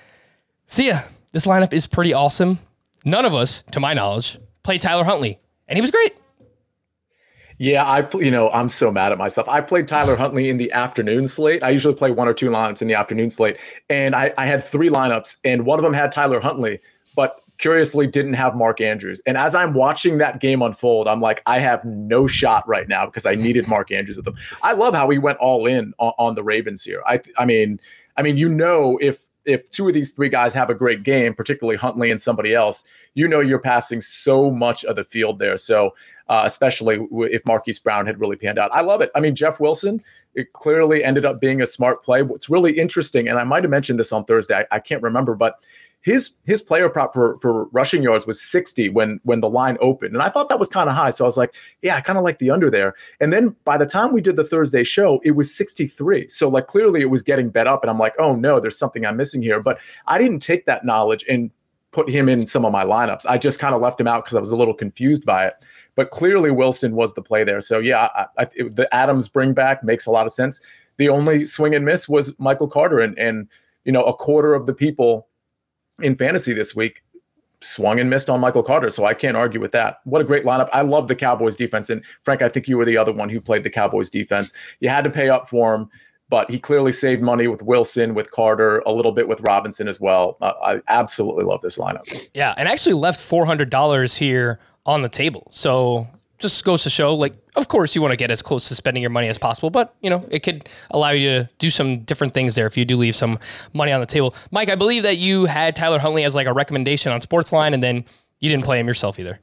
See ya. This lineup is pretty awesome. None of us, to my knowledge, played Tyler Huntley, and he was great. Yeah, I you know I'm so mad at myself. I played Tyler Huntley in the afternoon slate. I usually play one or two lineups in the afternoon slate, and I, I had three lineups, and one of them had Tyler Huntley, but curiously didn't have Mark Andrews. And as I'm watching that game unfold, I'm like, I have no shot right now because I needed Mark Andrews with them. I love how he went all in on, on the Ravens here. I I mean, I mean, you know, if if two of these three guys have a great game, particularly Huntley and somebody else, you know you're passing so much of the field there. So uh, especially w- if Marquise Brown had really panned out. I love it. I mean, Jeff Wilson, it clearly ended up being a smart play. What's really interesting, and I might have mentioned this on Thursday, I, I can't remember, but his his player prop for, for rushing yards was sixty when when the line opened. And I thought that was kind of high. So I was like, yeah, I kind of like the under there. And then by the time we did the Thursday show, it was sixty-three. So like clearly it was getting bet up. And I'm like, oh no, there's something I'm missing here. But I didn't take that knowledge and put him in some of my lineups. I just kind of left him out because I was a little confused by it. but clearly Wilson was the play there. So yeah, I, I, it, the Adams bring back makes a lot of sense. The only swing and miss was Michael Carter, and and you know a quarter of the people in fantasy this week swung and missed on Michael Carter. So I can't argue with that. What a great lineup. I love the Cowboys defense. And Frank, I think you were the other one who played the Cowboys defense. You had to pay up for him, but he clearly saved money with Wilson, with Carter, a little bit with Robinson as well. Uh, I absolutely love this lineup. Yeah, and actually left four hundred dollars here on the table. So just goes to show, like, of course you want to get as close to spending your money as possible, but, you know, it could allow you to do some different things there if you do leave some money on the table. Mike, I believe that you had Tyler Huntley as like a recommendation on Sportsline, and then you didn't play him yourself either.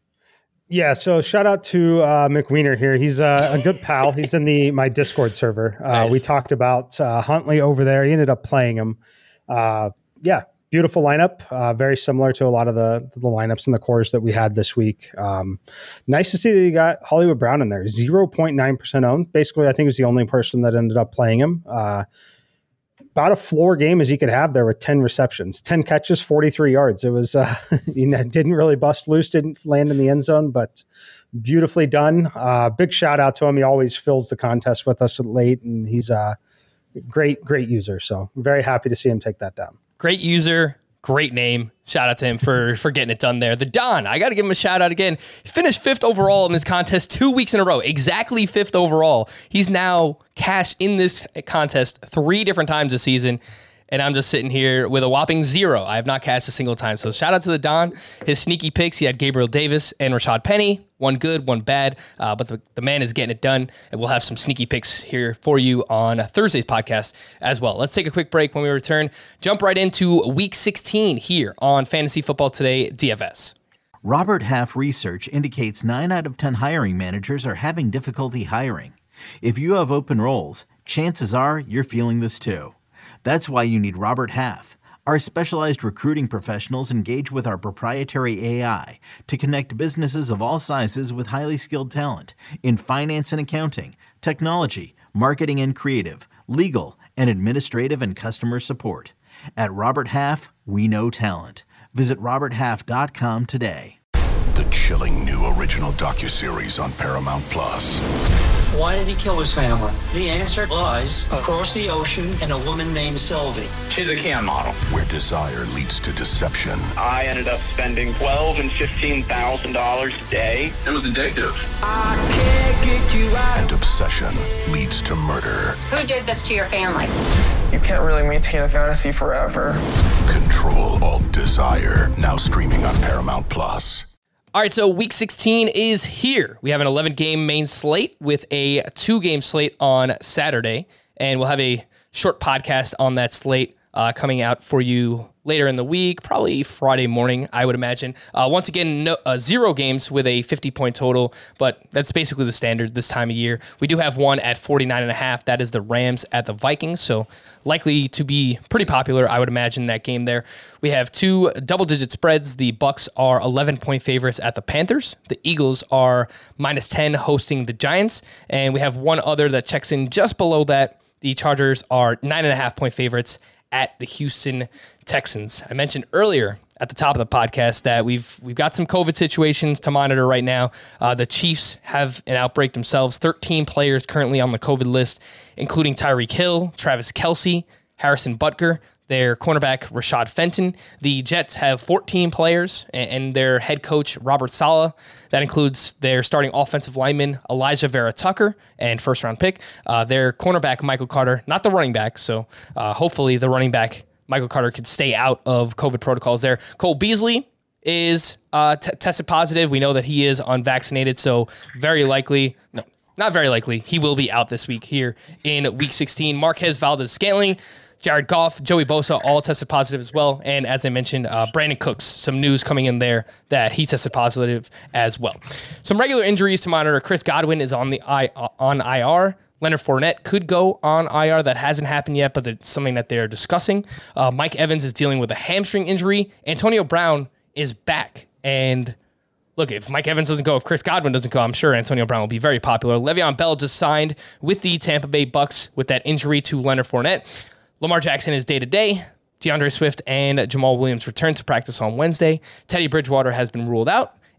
Yeah, so shout out to uh, McWiener here. He's uh, a good pal. He's in the my Discord server. Uh, Nice. We talked about uh, Huntley over there. He ended up playing him. Uh, yeah, beautiful lineup. Uh, very similar to a lot of the the lineups and the cores that we had this week. Um, nice to see that you got Hollywood Brown in there. zero point nine percent owned. Basically, I think he was the only person that ended up playing him. Uh, about a floor game as he could have there with ten receptions, ten catches, forty-three yards. It was, uh, you know, didn't really bust loose, didn't land in the end zone, but beautifully done. Uh, big shout out to him. He always fills the contest with us late, and he's a great, great user. So very happy to see him take that down. Great user, great name. Shout out to him for, for getting it done there. The Don, I got to give him a shout out again. He finished fifth overall in this contest two weeks in a row, exactly fifth overall. He's now cashed in this contest three different times this season, and I'm just sitting here with a whopping zero. I have not cashed a single time. So shout out to the Don. His sneaky picks, he had Gabriel Davis and Rashad Penny. One good, one bad, uh, but the, the man is getting it done, and we'll have some sneaky picks here for you on Thursday's podcast as well. Let's take a quick break. When we return, jump right into Week sixteen here on Fantasy Football Today D F S. Robert Half research indicates nine out of ten hiring managers are having difficulty hiring. If you have open roles, chances are you're feeling this too. That's why you need Robert Half. Our specialized recruiting professionals engage with our proprietary A I to connect businesses of all sizes with highly skilled talent in finance and accounting, technology, marketing and creative, legal, and administrative and customer support. At Robert Half, we know talent. Visit robert half dot com today. The chilling new original docuseries on Paramount Plus. Why did he kill his family? The answer lies across the ocean in a woman named Sylvie. She's a Ken model. Where desire leads to deception. I ended up spending twelve and fifteen thousand dollars a day. It was addictive. I can't get you out. And obsession leads to murder. Who did this to your family? You can't really maintain a fantasy forever. Control Alt Desire. Now streaming on Paramount Plus. All right, so week sixteen is here. We have an eleven-game main slate with a two-game slate on Saturday, and we'll have a short podcast on that slate uh, coming out for you later in the week, probably Friday morning, I would imagine. Uh, once again, no, uh, zero games with a fifty-point total, but that's basically the standard this time of year. We do have one at forty-nine and a half. That is the Rams at the Vikings, so likely to be pretty popular, I would imagine, that game there. We have two double-digit spreads. The Bucks are eleven-point favorites at the Panthers. The Eagles are minus ten hosting the Giants, and we have one other that checks in just below that. The Chargers are nine and a half point favorites at the Houston Texans. I mentioned earlier at the top of the podcast that we've we've got some COVID situations to monitor right now. Uh, the Chiefs have an outbreak themselves. thirteen players currently on the COVID list, including Tyreek Hill, Travis Kelce, Harrison Butker, their cornerback Rashad Fenton. The Jets have fourteen players, and their head coach Robert Saleh. That includes their starting offensive lineman Elijah Vera Tucker and first round pick. Uh, their cornerback Michael Carter, not the running back. So uh, hopefully the running back Michael Carter could stay out of COVID protocols there. Cole Beasley is uh, t- tested positive. We know that he is unvaccinated, so very likely, no, not very likely, he will be out this week here in week sixteen. Marquez Valdes-Scantling, Jared Goff, Joey Bosa, all tested positive as well. And as I mentioned, uh, Brandon Cooks, some news coming in there that he tested positive as well. Some regular injuries to monitor. Chris Godwin is on the I, uh, on I R. Leonard Fournette could go on I R. That hasn't happened yet, but it's something that they're discussing. Uh, Mike Evans is dealing with a hamstring injury. Antonio Brown is back. And look, if Mike Evans doesn't go, if Chris Godwin doesn't go, I'm sure Antonio Brown will be very popular. Le'Veon Bell just signed with the Tampa Bay Bucks with that injury to Leonard Fournette. Lamar Jackson is day-to-day. DeAndre Swift and Jamal Williams return to practice on Wednesday. Teddy Bridgewater has been ruled out.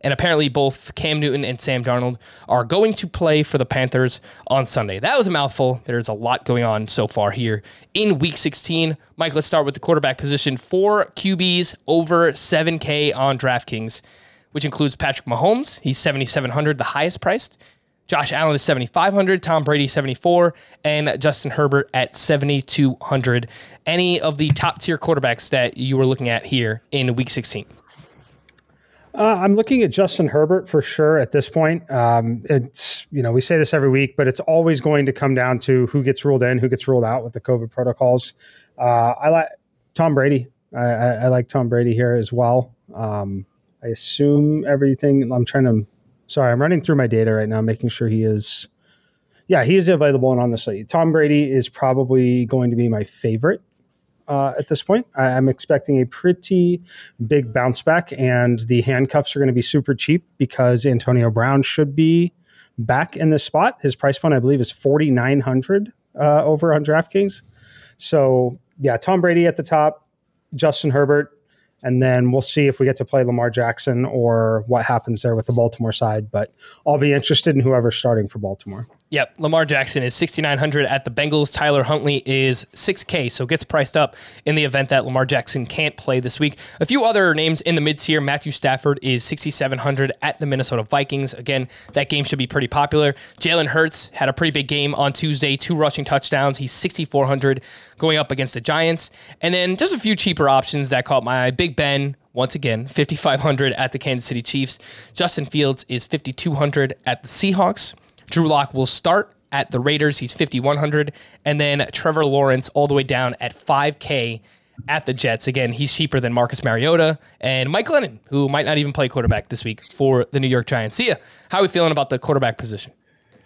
And apparently both Cam Newton and Sam Darnold are going to play for the Panthers on Sunday. That was a mouthful. There's a lot going on so far here in week sixteen. Mike, let's start with the quarterback position. Four Q Bs over seven K on DraftKings, which includes Patrick Mahomes. He's seventy-seven hundred, the highest priced. Josh Allen is seventy-five hundred, Tom Brady seventy-four, and Justin Herbert at seventy-two hundred. Any of the top tier quarterbacks that you were looking at here in week sixteen? Uh, I'm looking at Justin Herbert for sure at this point. Um, it's, you know, we say this every week, but it's always going to come down to who gets ruled in, who gets ruled out with the COVID protocols. Uh, I like Tom Brady. I, I, I like Tom Brady here as well. Um, I assume everything I'm trying to, sorry, I'm running through my data right now, making sure he is, yeah, he is available and on the slate. Tom Brady is probably going to be my favorite uh, at this point. I, I'm expecting a pretty big bounce back, and the handcuffs are going to be super cheap because Antonio Brown should be back in this spot. His price point, I believe, is forty-nine hundred uh, over on DraftKings. So yeah, Tom Brady at the top, Justin Herbert, and then we'll see if we get to play Lamar Jackson or what happens there with the Baltimore side. But I'll be interested in whoever's starting for Baltimore. Yep, Lamar Jackson is sixty-nine hundred at the Bengals. Tyler Huntley is six K, so gets priced up in the event that Lamar Jackson can't play this week. A few other names in the mid-tier. Matthew Stafford is sixty-seven hundred at the Minnesota Vikings. Again, that game should be pretty popular. Jalen Hurts had a pretty big game on Tuesday, two rushing touchdowns. He's sixty-four hundred going up against the Giants. And then just a few cheaper options that caught my eye. Big Ben, once again, fifty-five hundred at the Kansas City Chiefs. Justin Fields is fifty-two hundred at the Seahawks. Drew Lock will start at the Raiders. He's fifty-one hundred. And then Trevor Lawrence all the way down at five K at the Jets. Again, he's cheaper than Marcus Mariota and Mike Glennon, who might not even play quarterback this week for the New York Giants. See ya. How are we feeling about the quarterback position?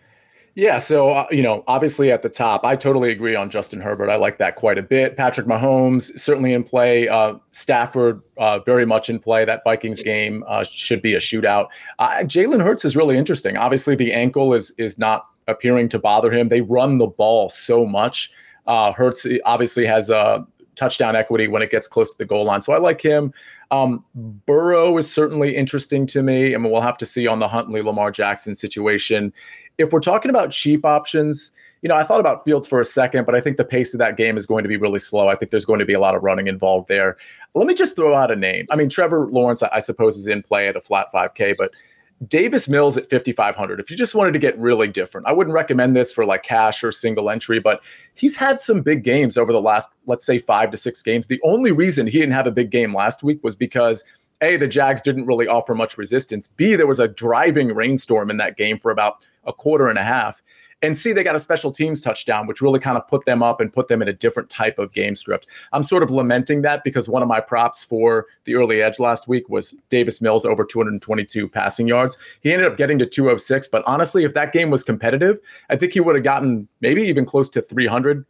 Yeah, so, uh, you know, obviously at the top, I totally agree on Justin Herbert. I like that quite a bit. Patrick Mahomes, certainly in play. Uh, Stafford, uh, very much in play. That Vikings game uh, should be a shootout. Uh, Jalen Hurts is really interesting. Obviously, the ankle is is not appearing to bother him. They run the ball so much. Uh, Hurts obviously has a touchdown equity when it gets close to the goal line. So I like him. Um, Burrow is certainly interesting to me. I mean, we'll have to see on the Huntley Lamar Jackson situation. If we're talking about cheap options, you know, I thought about Fields for a second, but I think the pace of that game is going to be really slow. I think there's going to be a lot of running involved there. Let me just throw out a name. I mean, Trevor Lawrence, I suppose, is in play at a flat five K, but Davis Mills at fifty-five hundred. If you just wanted to get really different, I wouldn't recommend this for like cash or single entry, but he's had some big games over the last, let's say, five to six games. The only reason he didn't have a big game last week was because A, the Jags didn't really offer much resistance. B, there was a driving rainstorm in that game for about a quarter and a half. And C, they got a special teams touchdown, which really kind of put them up and put them in a different type of game script. I'm sort of lamenting that because one of my props for the early edge last week was Davis Mills over two hundred twenty-two passing yards. He ended up getting to two oh six, but honestly, if that game was competitive, I think he would have gotten maybe even close to three hundred.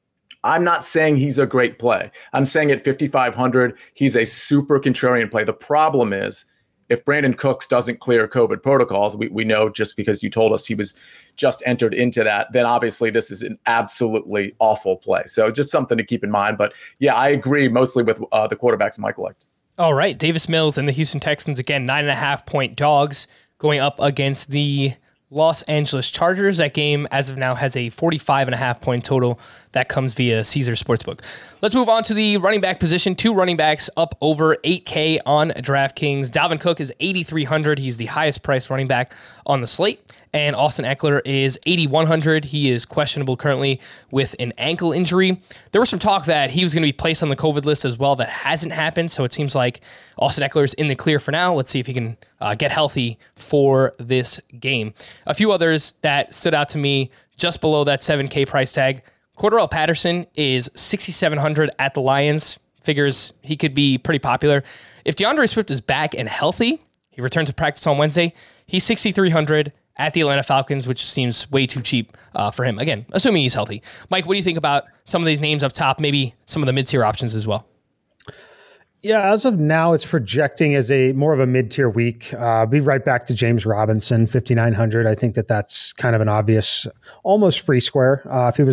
I'm not saying he's a great play. I'm saying at fifty-five hundred, he's a super contrarian play. The problem is, if Brandon Cooks doesn't clear COVID protocols, we, we know just because you told us he was just entered into that, then obviously this is an absolutely awful play. So just something to keep in mind. But yeah, I agree mostly with uh, the quarterbacks Mike liked. All right, Davis Mills and the Houston Texans, again, nine and a half point dogs going up against the Los Angeles Chargers. That game, as of now, has a forty-five and a half point total. That comes via Caesar Sportsbook. Let's move on to the running back position. Two running backs up over eight K on DraftKings. Dalvin Cook is eighty-three hundred. He's the highest priced running back on the slate. And Austin Eckler is eighty-one hundred. He is questionable currently with an ankle injury. There was some talk that he was going to be placed on the COVID list as well. That hasn't happened. So it seems like Austin Eckler is in the clear for now. Let's see if he can uh, get healthy for this game. A few others that stood out to me just below that seven K price tag. Cordarrelle Patterson is sixty-seven hundred at the Lions. Figures he could be pretty popular. If DeAndre Swift is back and healthy, he returns to practice on Wednesday, he's sixty-three hundred at the Atlanta Falcons, which seems way too cheap uh, for him. Again, assuming he's healthy. Mike, what do you think about some of these names up top, maybe some of the mid-tier options as well? Yeah, as of now, it's projecting as a more of a mid-tier week. Uh, I'll be right back to James Robinson, fifty-nine hundred. I think that that's kind of an obvious, almost free square. Uh, if he was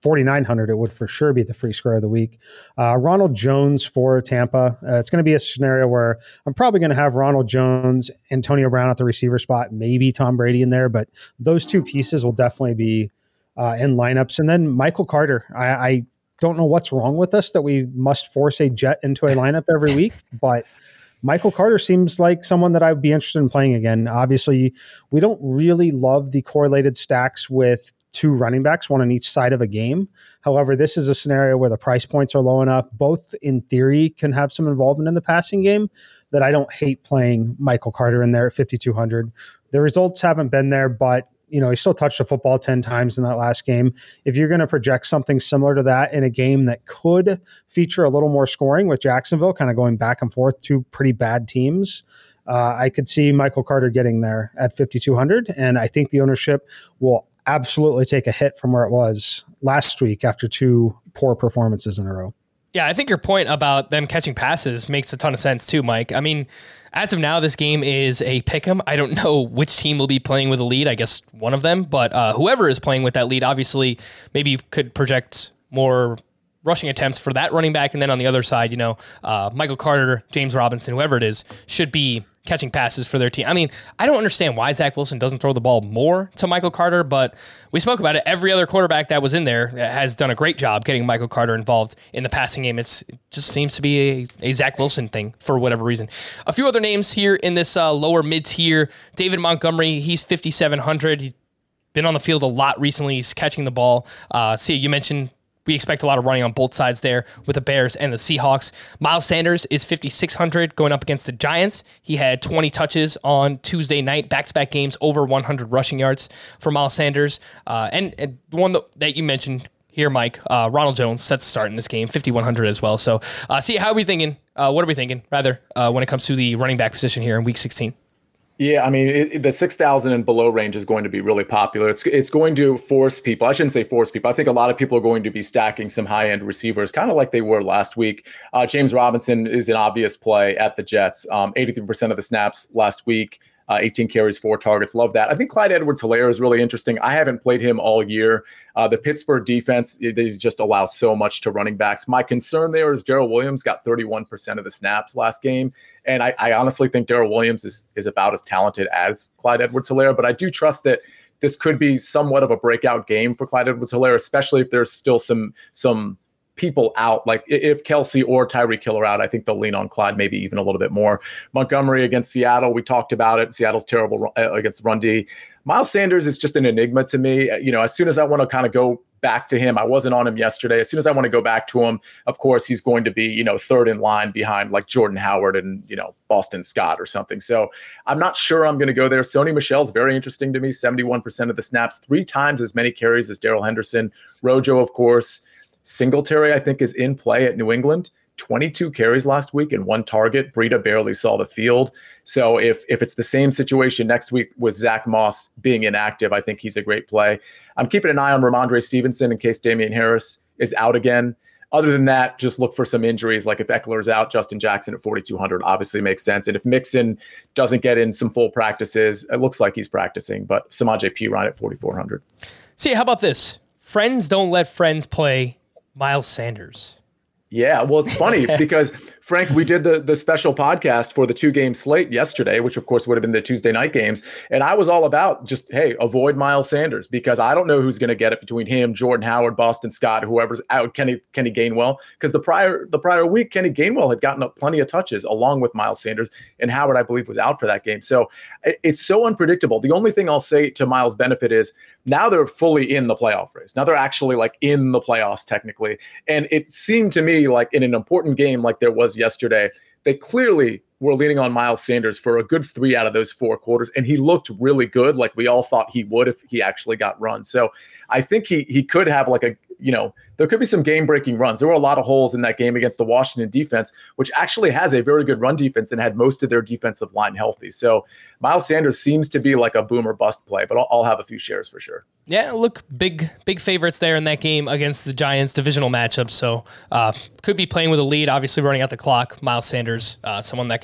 forty-nine hundred, it would for sure be the free square of the week. Uh, Ronald Jones for Tampa. Uh, it's going to be a scenario where I'm probably going to have Ronald Jones, Antonio Brown at the receiver spot, maybe Tom Brady in there, but those two pieces will definitely be uh, in lineups. And then Michael Carter. I, I don't know what's wrong with us that we must force a Jet into a lineup every week, but Michael Carter seems like someone that I'd be interested in playing again. Obviously, we don't really love the correlated stacks with two running backs, one on each side of a game. However, this is a scenario where the price points are low enough. Both, in theory, can have some involvement in the passing game that I don't hate playing Michael Carter in there at fifty-two hundred. The results haven't been there, but you know, he still touched the football ten times in that last game. If you're going to project something similar to that in a game that could feature a little more scoring with Jacksonville kind of going back and forth, two pretty bad teams, uh, I could see Michael Carter getting there at fifty-two hundred. And I think the ownership will absolutely take a hit from where it was last week after two poor performances in a row. Yeah, I think your point about them catching passes makes a ton of sense too, Mike. I mean, as of now, this game is a pick'em. I don't know which team will be playing with a lead. I guess one of them, but uh, whoever is playing with that lead, obviously, maybe could project more rushing attempts for that running back. And then on the other side, you know, uh, Michael Carter, James Robinson, whoever it is, should be catching passes for their team. I mean, I don't understand why Zach Wilson doesn't throw the ball more to Michael Carter, but we spoke about it. Every other quarterback that was in there has done a great job getting Michael Carter involved in the passing game. It's, it just seems to be a, a Zach Wilson thing for whatever reason. A few other names here in this uh, lower mid tier. David Montgomery, he's fifty-seven hundred. He's been on the field a lot recently. He's catching the ball. Uh, see, you mentioned we expect a lot of running on both sides there with the Bears and the Seahawks. Miles Sanders is fifty-six hundred going up against the Giants. He had twenty touches on Tuesday night, back-to-back games, over one hundred rushing yards for Miles Sanders. Uh, and, and the one that, that you mentioned here, Mike, uh, Ronald Jones, set to start in this game, fifty-one hundred as well. So uh, see, how are we thinking? Uh, what are we thinking, rather, uh, when it comes to the running back position here in week sixteen? Yeah, I mean, it, the six thousand and below range is going to be really popular. It's it's going to force people. I shouldn't say force people. I think a lot of people are going to be stacking some high-end receivers, kind of like they were last week. Uh, James Robinson is an obvious play at the Jets. Um, eighty-three percent of the snaps last week, uh, eighteen carries, four targets. Love that. I think Clyde Edwards-Helaire is really interesting. I haven't played him all year. Uh, the Pittsburgh defense, they just allow so much to running backs. My concern there is Darrell Williams got thirty-one percent of the snaps last game. And I, I honestly think Darrell Williams is is about as talented as Clyde Edwards-Helaire, but I do trust that this could be somewhat of a breakout game for Clyde Edwards-Helaire, especially if there's still some some people out. Like if Kelsey or Tyreek Hill are out, I think they'll lean on Clyde maybe even a little bit more. Montgomery against Seattle, we talked about it. Seattle's terrible against the run D. Miles Sanders is just an enigma to me. You know, as soon as I want to kind of go back to him, I wasn't on him yesterday. As soon as I want to go back to him, of course, he's going to be, you know, third in line behind like Jordan Howard and, you know, Boston Scott or something. So I'm not sure I'm going to go there. Sony Michel's very interesting to me. seventy-one percent of the snaps, three times as many carries as Darrell Henderson. Rojo, of course. Singletary, I think, is in play at New England. twenty-two carries last week and one target. Breida barely saw the field. So if if it's the same situation next week with Zach Moss being inactive, I think he's a great play. I'm keeping an eye on Ramondre Stevenson in case Damian Harris is out again. Other than that, just look for some injuries. Like if Eckler's out, Justin Jackson at forty-two hundred obviously makes sense. And if Mixon doesn't get in some full practices, it looks like he's practicing, but Samaje Perine at forty-four hundred. See, how about this? Friends don't let friends play Miles Sanders. Yeah, well, it's funny because, Frank, we did the the special podcast for the two-game slate yesterday, which, of course, would have been the Tuesday night games. And I was all about just, hey, avoid Miles Sanders because I don't know who's going to get it between him, Jordan Howard, Boston Scott, whoever's out, Kenny Kenny Gainwell. Because the prior the prior week, Kenny Gainwell had gotten up plenty of touches along with Miles Sanders, and Howard, I believe, was out for that game. So it, it's so unpredictable. The only thing I'll say to Miles' benefit is now they're fully in the playoff race. Now they're actually like in the playoffs technically. And it seemed to me like in an important game like there was yesterday, they clearly were leaning on Miles Sanders for a good three out of those four quarters. And he looked really good, like we all thought he would if he actually got run. So I think he he could have like a, you know, there could be some game-breaking runs. There were a lot of holes in that game against the Washington defense, which actually has a very good run defense and had most of their defensive line healthy. So Miles Sanders seems to be like a boom or bust play, but I'll, I'll have a few shares for sure. Yeah, look, big big favorites there in that game against the Giants, divisional matchup. So uh, could be playing with a lead, obviously running out the clock. Miles Sanders, uh, someone that can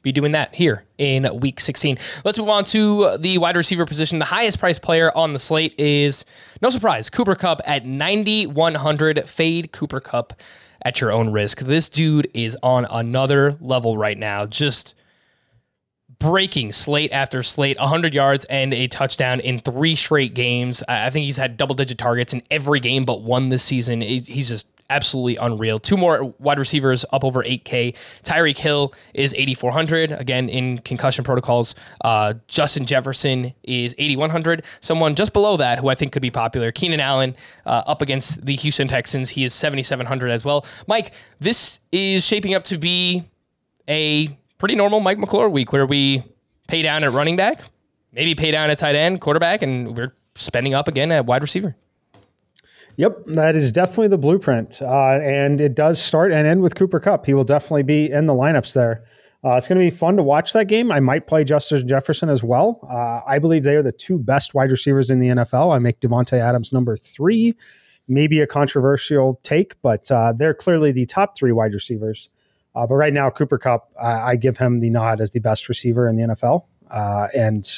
be doing that here in week sixteen. Let's move on to the wide receiver position. The highest priced player on the slate is, no surprise, Cooper Kupp at ninety-one hundred. Fade Cooper Kupp at your own risk. This dude is on another level right now. Just breaking slate after slate, one hundred yards and a touchdown in three straight games. I think he's had double-digit targets in every game but one this season. He's just absolutely unreal. Two more wide receivers up over eight K. Tyreek Hill is eighty-four hundred, again, in concussion protocols. Uh, Justin Jefferson is eighty-one hundred. Someone just below that who I think could be popular, Keenan Allen, uh, up against the Houston Texans. He is seventy-seven hundred as well. Mike, this is shaping up to be a pretty normal Mike McClure week where we pay down at running back, maybe pay down at tight end, quarterback, and we're spending up again at wide receiver. Yep, that is definitely the blueprint. Uh, and it does start and end with Cooper Kupp. He will definitely be in the lineups there. Uh, it's going to be fun to watch that game. I might play Justin Jefferson as well. Uh, I believe they are the two best wide receivers in the N F L. I make Devontae Adams number three. Maybe a controversial take, but uh, they're clearly the top three wide receivers. Uh, but right now, Cooper Kupp, uh, I give him the nod as the best receiver in the N F L. Uh, and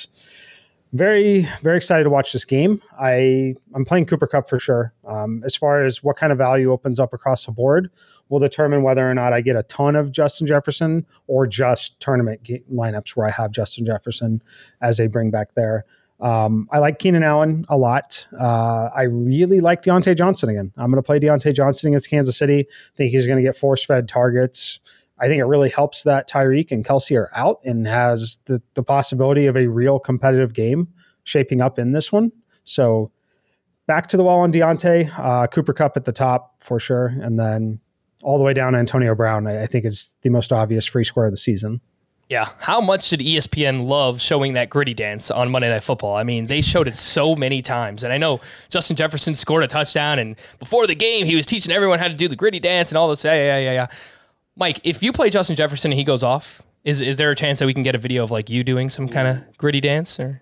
very, very excited to watch this game. I, I'm playing Cooper Kupp for sure. Um, as far as what kind of value opens up across the board will determine whether or not I get a ton of Justin Jefferson or just tournament ga- lineups where I have Justin Jefferson as a bring back there. Um, I like Keenan Allen a lot. Uh, I really like Deontay Johnson again. I'm going to play Deontay Johnson against Kansas City. I think he's going to get force-fed targets. I think it really helps that Tyreek and Kelsey are out and has the, the possibility of a real competitive game shaping up in this one. So back to the wall on Deontay, uh, Cooper Kupp at the top for sure. And then all the way down to Antonio Brown, I, I think is the most obvious free square of the season. Yeah. How much did E S P N love showing that gritty dance on Monday Night Football? I mean, they showed it so many times. And I know Justin Jefferson scored a touchdown, and before the game, he was teaching everyone how to do the gritty dance and all this. Yeah, yeah, yeah, yeah. Mike, if you play Justin Jefferson and he goes off, is is there a chance that we can get a video of like you doing some kind of gritty dance? Or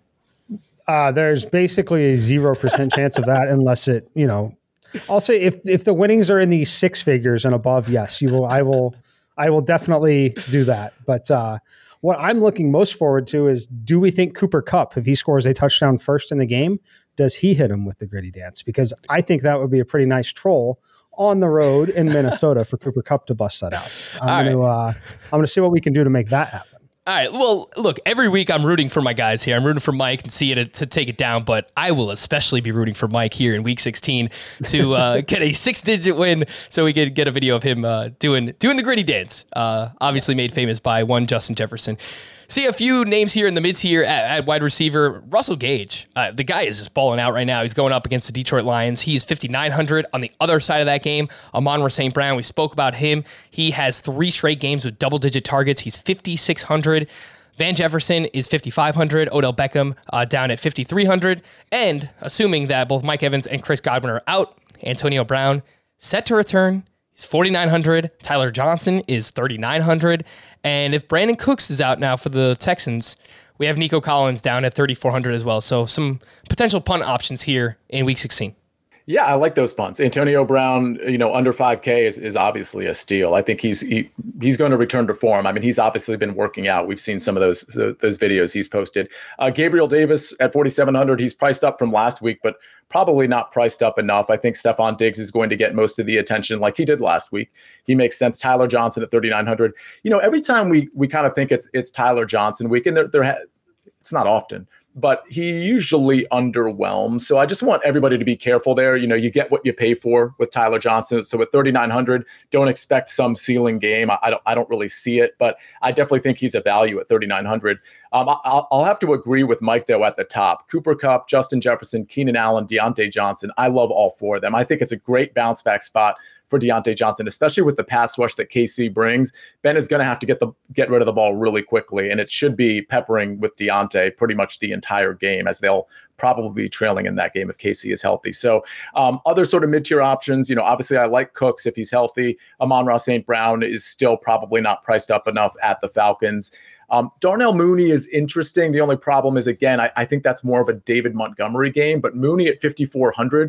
uh, there's basically a zero percent chance of that, unless it, you know, I'll say if if the winnings are in the six figures and above, yes, you will. I will. I will definitely do that. But uh, what I'm looking most forward to is, do we think Cooper Kupp, if he scores a touchdown first in the game, does he hit him with the gritty dance? Because I think that would be a pretty nice troll on the road in Minnesota for Cooper Kupp to bust that out. I'm going right. to uh, I'm going to see what we can do to make that happen. All right. Well, look, every week I'm rooting for my guys here. I'm rooting for Mike and see it to, to take it down, but I will especially be rooting for Mike here in week sixteen to uh, get a six-digit win so we can get a video of him uh, doing doing the gritty dance, uh, obviously made famous by one Justin Jefferson. See a few names here in the mid-tier at, at wide receiver. Russell Gage, uh, the guy is just balling out right now. He's going up against the Detroit Lions. He's fifty-nine hundred. On the other side of that game, Amon-Ra Saint Brown, we spoke about him. He has three straight games with double-digit targets. He's fifty-six hundred. Van Jefferson is fifty-five hundred. Odell Beckham uh, down at fifty-three hundred. And assuming that both Mike Evans and Chris Godwin are out, Antonio Brown set to return. He's forty-nine hundred. Tyler Johnson is thirty-nine hundred. And if Brandon Cooks is out now for the Texans, we have Nico Collins down at thirty-four hundred as well. So some potential punt options here in week sixteen. Yeah, I like those punts. Antonio Brown, you know, under five K is, is obviously a steal. I think he's he, he's going to return to form. I mean, he's obviously been working out. We've seen some of those those videos he's posted. Uh, Gabriel Davis at forty-seven hundred. He's priced up from last week, but probably not priced up enough. I think Stephon Diggs is going to get most of the attention like he did last week. He makes sense. Tyler Johnson at thirty-nine hundred. You know, every time we we kind of think it's it's Tyler Johnson week, and there there ha- it's not often, but he usually underwhelms. So I just want everybody to be careful there. You know, you get what you pay for with Tyler Johnson. So at thirty-nine hundred, don't expect some ceiling game. I, I don't I don't really see it, but I definitely think he's a value at thirty-nine hundred. Um, I'll, I'll have to agree with Mike, though, at the top. Cooper Kupp, Justin Jefferson, Keenan Allen, Deontay Johnson. I love all four of them. I think it's a great bounce back spot for Deontay Johnson, especially with the pass rush that K C brings. Ben is going to have to get the get rid of the ball really quickly, and it should be peppering with Deontay pretty much the entire game, as they'll probably be trailing in that game if K C is healthy. So um, other sort of mid-tier options, you know, obviously I like Cooks if he's healthy. Amon-Ra Saint Brown is still probably not priced up enough at the Falcons. Um, Darnell Mooney is interesting. The only problem is, again, I, I think that's more of a David Montgomery game, but Mooney at fifty-four hundred.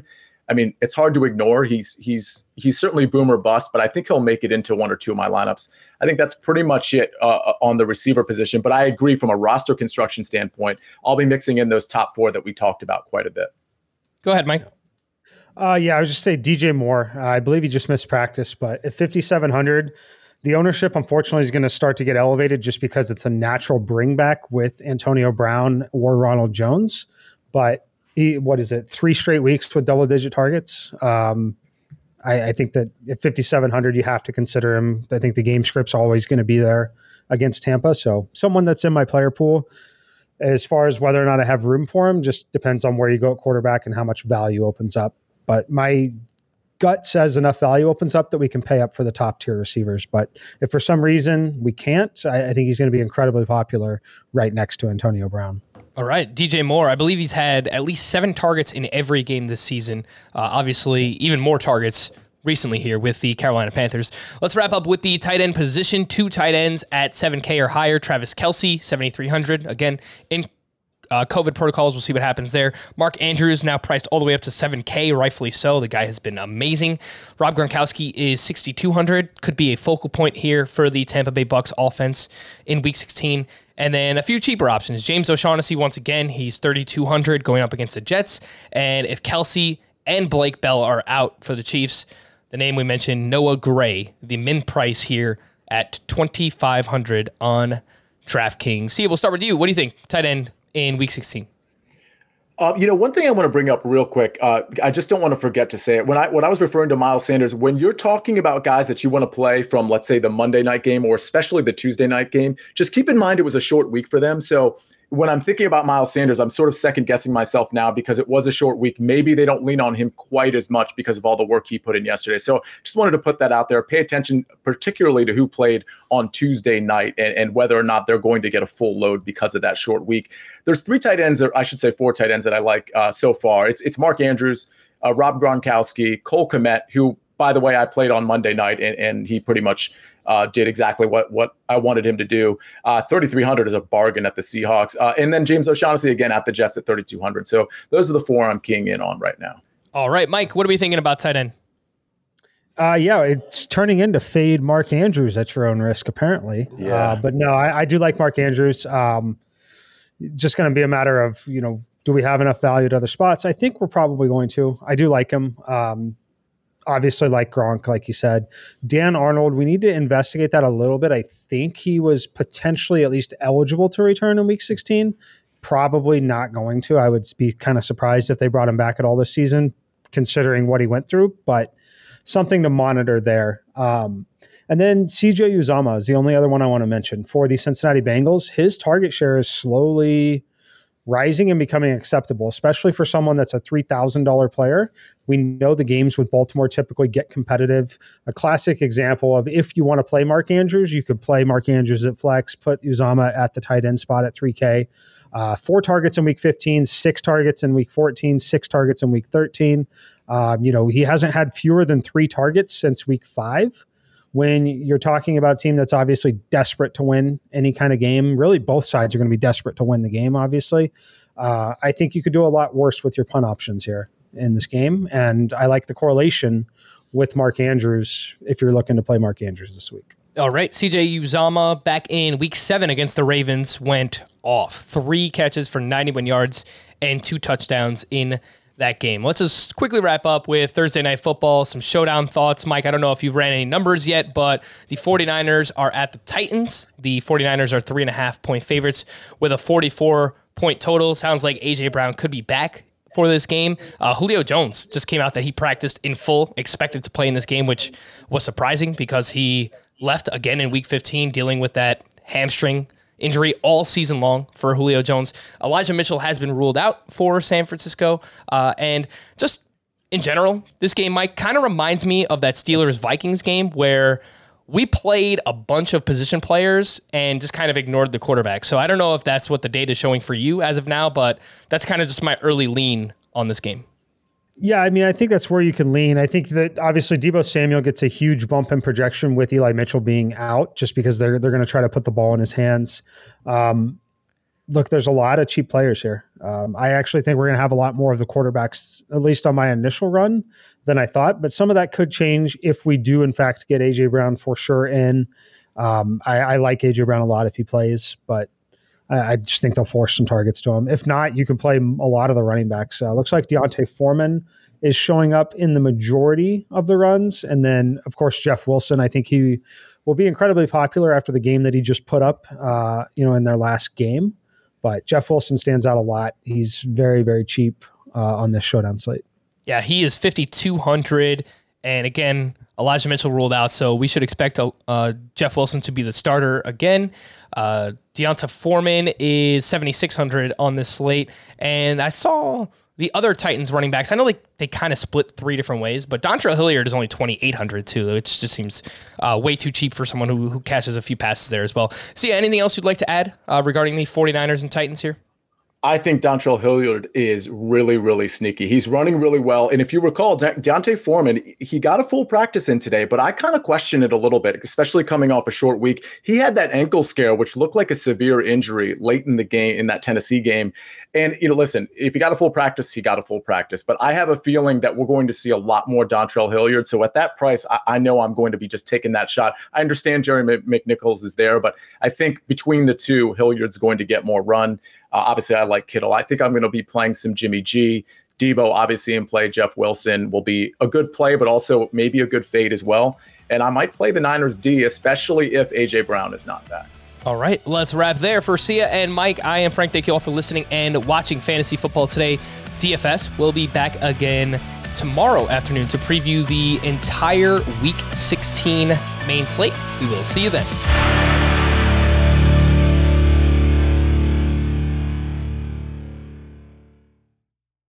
I mean, it's hard to ignore. He's he's he's certainly boom or bust, but I think he'll make it into one or two of my lineups. I think that's pretty much it uh, on the receiver position. But I agree from a roster construction standpoint, I'll be mixing in those top four that we talked about quite a bit. Go ahead, Mike. Uh, yeah, I was just say D J Moore. Uh, I believe he just missed practice, but at fifty-seven hundred, the ownership, unfortunately, is going to start to get elevated just because it's a natural bring back with Antonio Brown or Ronald Jones. But he, what is it? Three straight weeks with double digit targets. Um, I, I think that at fifty-seven hundred, you have to consider him. I think the game script's always going to be there against Tampa. So someone that's in my player pool. As far as whether or not I have room for him, just depends on where you go at quarterback and how much value opens up. But my gut says enough value opens up that we can pay up for the top tier receivers. But if for some reason we can't, I, I think he's going to be incredibly popular right next to Antonio Brown. All right, D J Moore, I believe he's had at least seven targets in every game this season. Uh, obviously, even more targets recently here with the Carolina Panthers. Let's wrap up with the tight end position. Two tight ends at seven K or higher. Travis Kelce, seventy-three hundred. Again, in uh, COVID protocols, we'll see what happens there. Mark Andrews now priced all the way up to seven K, rightfully so. The guy has been amazing. Rob Gronkowski is sixty-two hundred. Could be a focal point here for the Tampa Bay Bucs offense in Week sixteen. And then a few cheaper options. James O'Shaughnessy, once again, he's thirty-two hundred going up against the Jets. And if Kelce and Blake Bell are out for the Chiefs, the name we mentioned, Noah Gray, the min price here at twenty-five hundred on DraftKings. See, we'll start with you. What do you think? Tight end in Week sixteen. Uh, you know, one thing I want to bring up real quick, uh, I just don't want to forget to say it. When I when I was referring to Miles Sanders, when you're talking about guys that you want to play from, let's say, the Monday night game or especially the Tuesday night game, just keep in mind it was a short week for them. So when I'm thinking about Miles Sanders, I'm sort of second guessing myself now because it was a short week. Maybe they don't lean on him quite as much because of all the work he put in yesterday. So just wanted to put that out there. Pay attention particularly to who played on Tuesday night and, and whether or not they're going to get a full load because of that short week. There's three tight ends, or I should say four tight ends that I like uh, so far. It's it's Mark Andrews, uh, Rob Gronkowski, Cole Kmet, who, by the way, I played on Monday night and, and he pretty much Uh, did exactly what what I wanted him to do. Uh, thirty-three hundred is a bargain at the Seahawks. Uh, and then James O'Shaughnessy again at the Jets at thirty-two hundred. So those are the four I'm keying in on right now. All right, Mike, what are we thinking about tight end? Uh, yeah, it's turning into fade Mark Andrews at your own risk, apparently. Yeah. Uh, but no, I, I do like Mark Andrews. Um, just going to be a matter of, you know, do we have enough value at other spots? I think we're probably going to. I do like him. Um, Obviously, like Gronk, like you said. Dan Arnold, we need to investigate that a little bit. I think he was potentially at least eligible to return in Week sixteen. Probably not going to. I would be kind of surprised if they brought him back at all this season, considering what he went through, but something to monitor there. Um, and then C J Uzomah is the only other one I want to mention. For the Cincinnati Bengals, his target share is slowly rising and becoming acceptable, especially for someone that's a three thousand dollars player. We know the games with Baltimore typically get competitive. A classic example of if you want to play Mark Andrews, you could play Mark Andrews at flex, put Uzomah at the tight end spot at three K. Uh, four targets in Week fifteen, six targets in Week fourteen, six targets in Week thirteen. Um, you know, he hasn't had fewer than three targets since Week five. When you're talking about a team that's obviously desperate to win any kind of game, really both sides are going to be desperate to win the game, obviously. Uh, I think you could do a lot worse with your punt options here in this game. And I like the correlation with Mark Andrews if you're looking to play Mark Andrews this week. All right, C J Uzomah back in Week seven against the Ravens went off. Three catches for ninety-one yards and two touchdowns in that game. Let's just quickly wrap up with Thursday Night Football, some showdown thoughts. Mike, I don't know if you've ran any numbers yet, but the 49ers are at the Titans. The 49ers are three and a half point favorites with a forty-four point total. Sounds like A J Brown could be back for this game. Uh, Julio Jones just came out that he practiced in full, expected to play in this game, which was surprising because he left again in Week fifteen dealing with that hamstring injury all season long for Julio Jones. Elijah Mitchell has been ruled out for San Francisco. Uh, and just in general, this game, Mike, kind of reminds me of that Steelers-Vikings game where we played a bunch of position players and just kind of ignored the quarterback. So I don't know if that's what the data is showing for you as of now, but that's kind of just my early lean on this game. Yeah, I mean, I think that's where you can lean. I think that obviously Deebo Samuel gets a huge bump in projection with Eli Mitchell being out just because they're they're going to try to put the ball in his hands. Um, look, there's a lot of cheap players here. Um, I actually think we're going to have a lot more of the quarterbacks, at least on my initial run, than I thought. But some of that could change if we do, in fact, get A J Brown for sure in. Um, I, I like A J Brown a lot if he plays, but I, I just think they'll force some targets to him. If not, you can play a lot of the running backs. Uh, looks like D'Onta Foreman is showing up in the majority of the runs. And then, of course, Jeff Wilson. I think he will be incredibly popular after the game that he just put up, uh, you know, in their last game. But Jeff Wilson stands out a lot. He's very, very cheap uh, on this showdown slate. Yeah, he is fifty-two hundred. And again, Elijah Mitchell ruled out, so we should expect uh, Jeff Wilson to be the starter again. Uh, D'Onta Foreman is seventy-six hundred on this slate. And I saw the other Titans running backs. I know like they kind of split three different ways, but Dontrell Hilliard is only twenty-eight hundred too, which just seems uh, way too cheap for someone who, who catches a few passes there as well. So yeah, anything else you'd like to add uh, regarding the 49ers and Titans here? I think Dontrell Hilliard is really, really sneaky. He's running really well. And if you recall, De- D'Onta Foreman, he got a full practice in today, but I kind of question it a little bit, especially coming off a short week. He had that ankle scare, which looked like a severe injury late in the game, in that Tennessee game. And, you know, listen, if he got a full practice, he got a full practice. But I have a feeling that we're going to see a lot more Dontrell Hilliard. So at that price, I, I know I'm going to be just taking that shot. I understand Jerry McNichols is there, but I think between the two, Hilliard's going to get more run. Uh, obviously, I like Kittle. I think I'm going to be playing some Jimmy G. Debo, obviously, in play. Jeff Wilson will be a good play, but also maybe a good fade as well. And I might play the Niners D, especially if A J Brown is not back. All right, let's wrap there. For Sia and Mike, I am Frank. Thank you all for listening and watching Fantasy Football Today. D F S will be back again tomorrow afternoon to preview the entire Week sixteen main slate. We will see you then.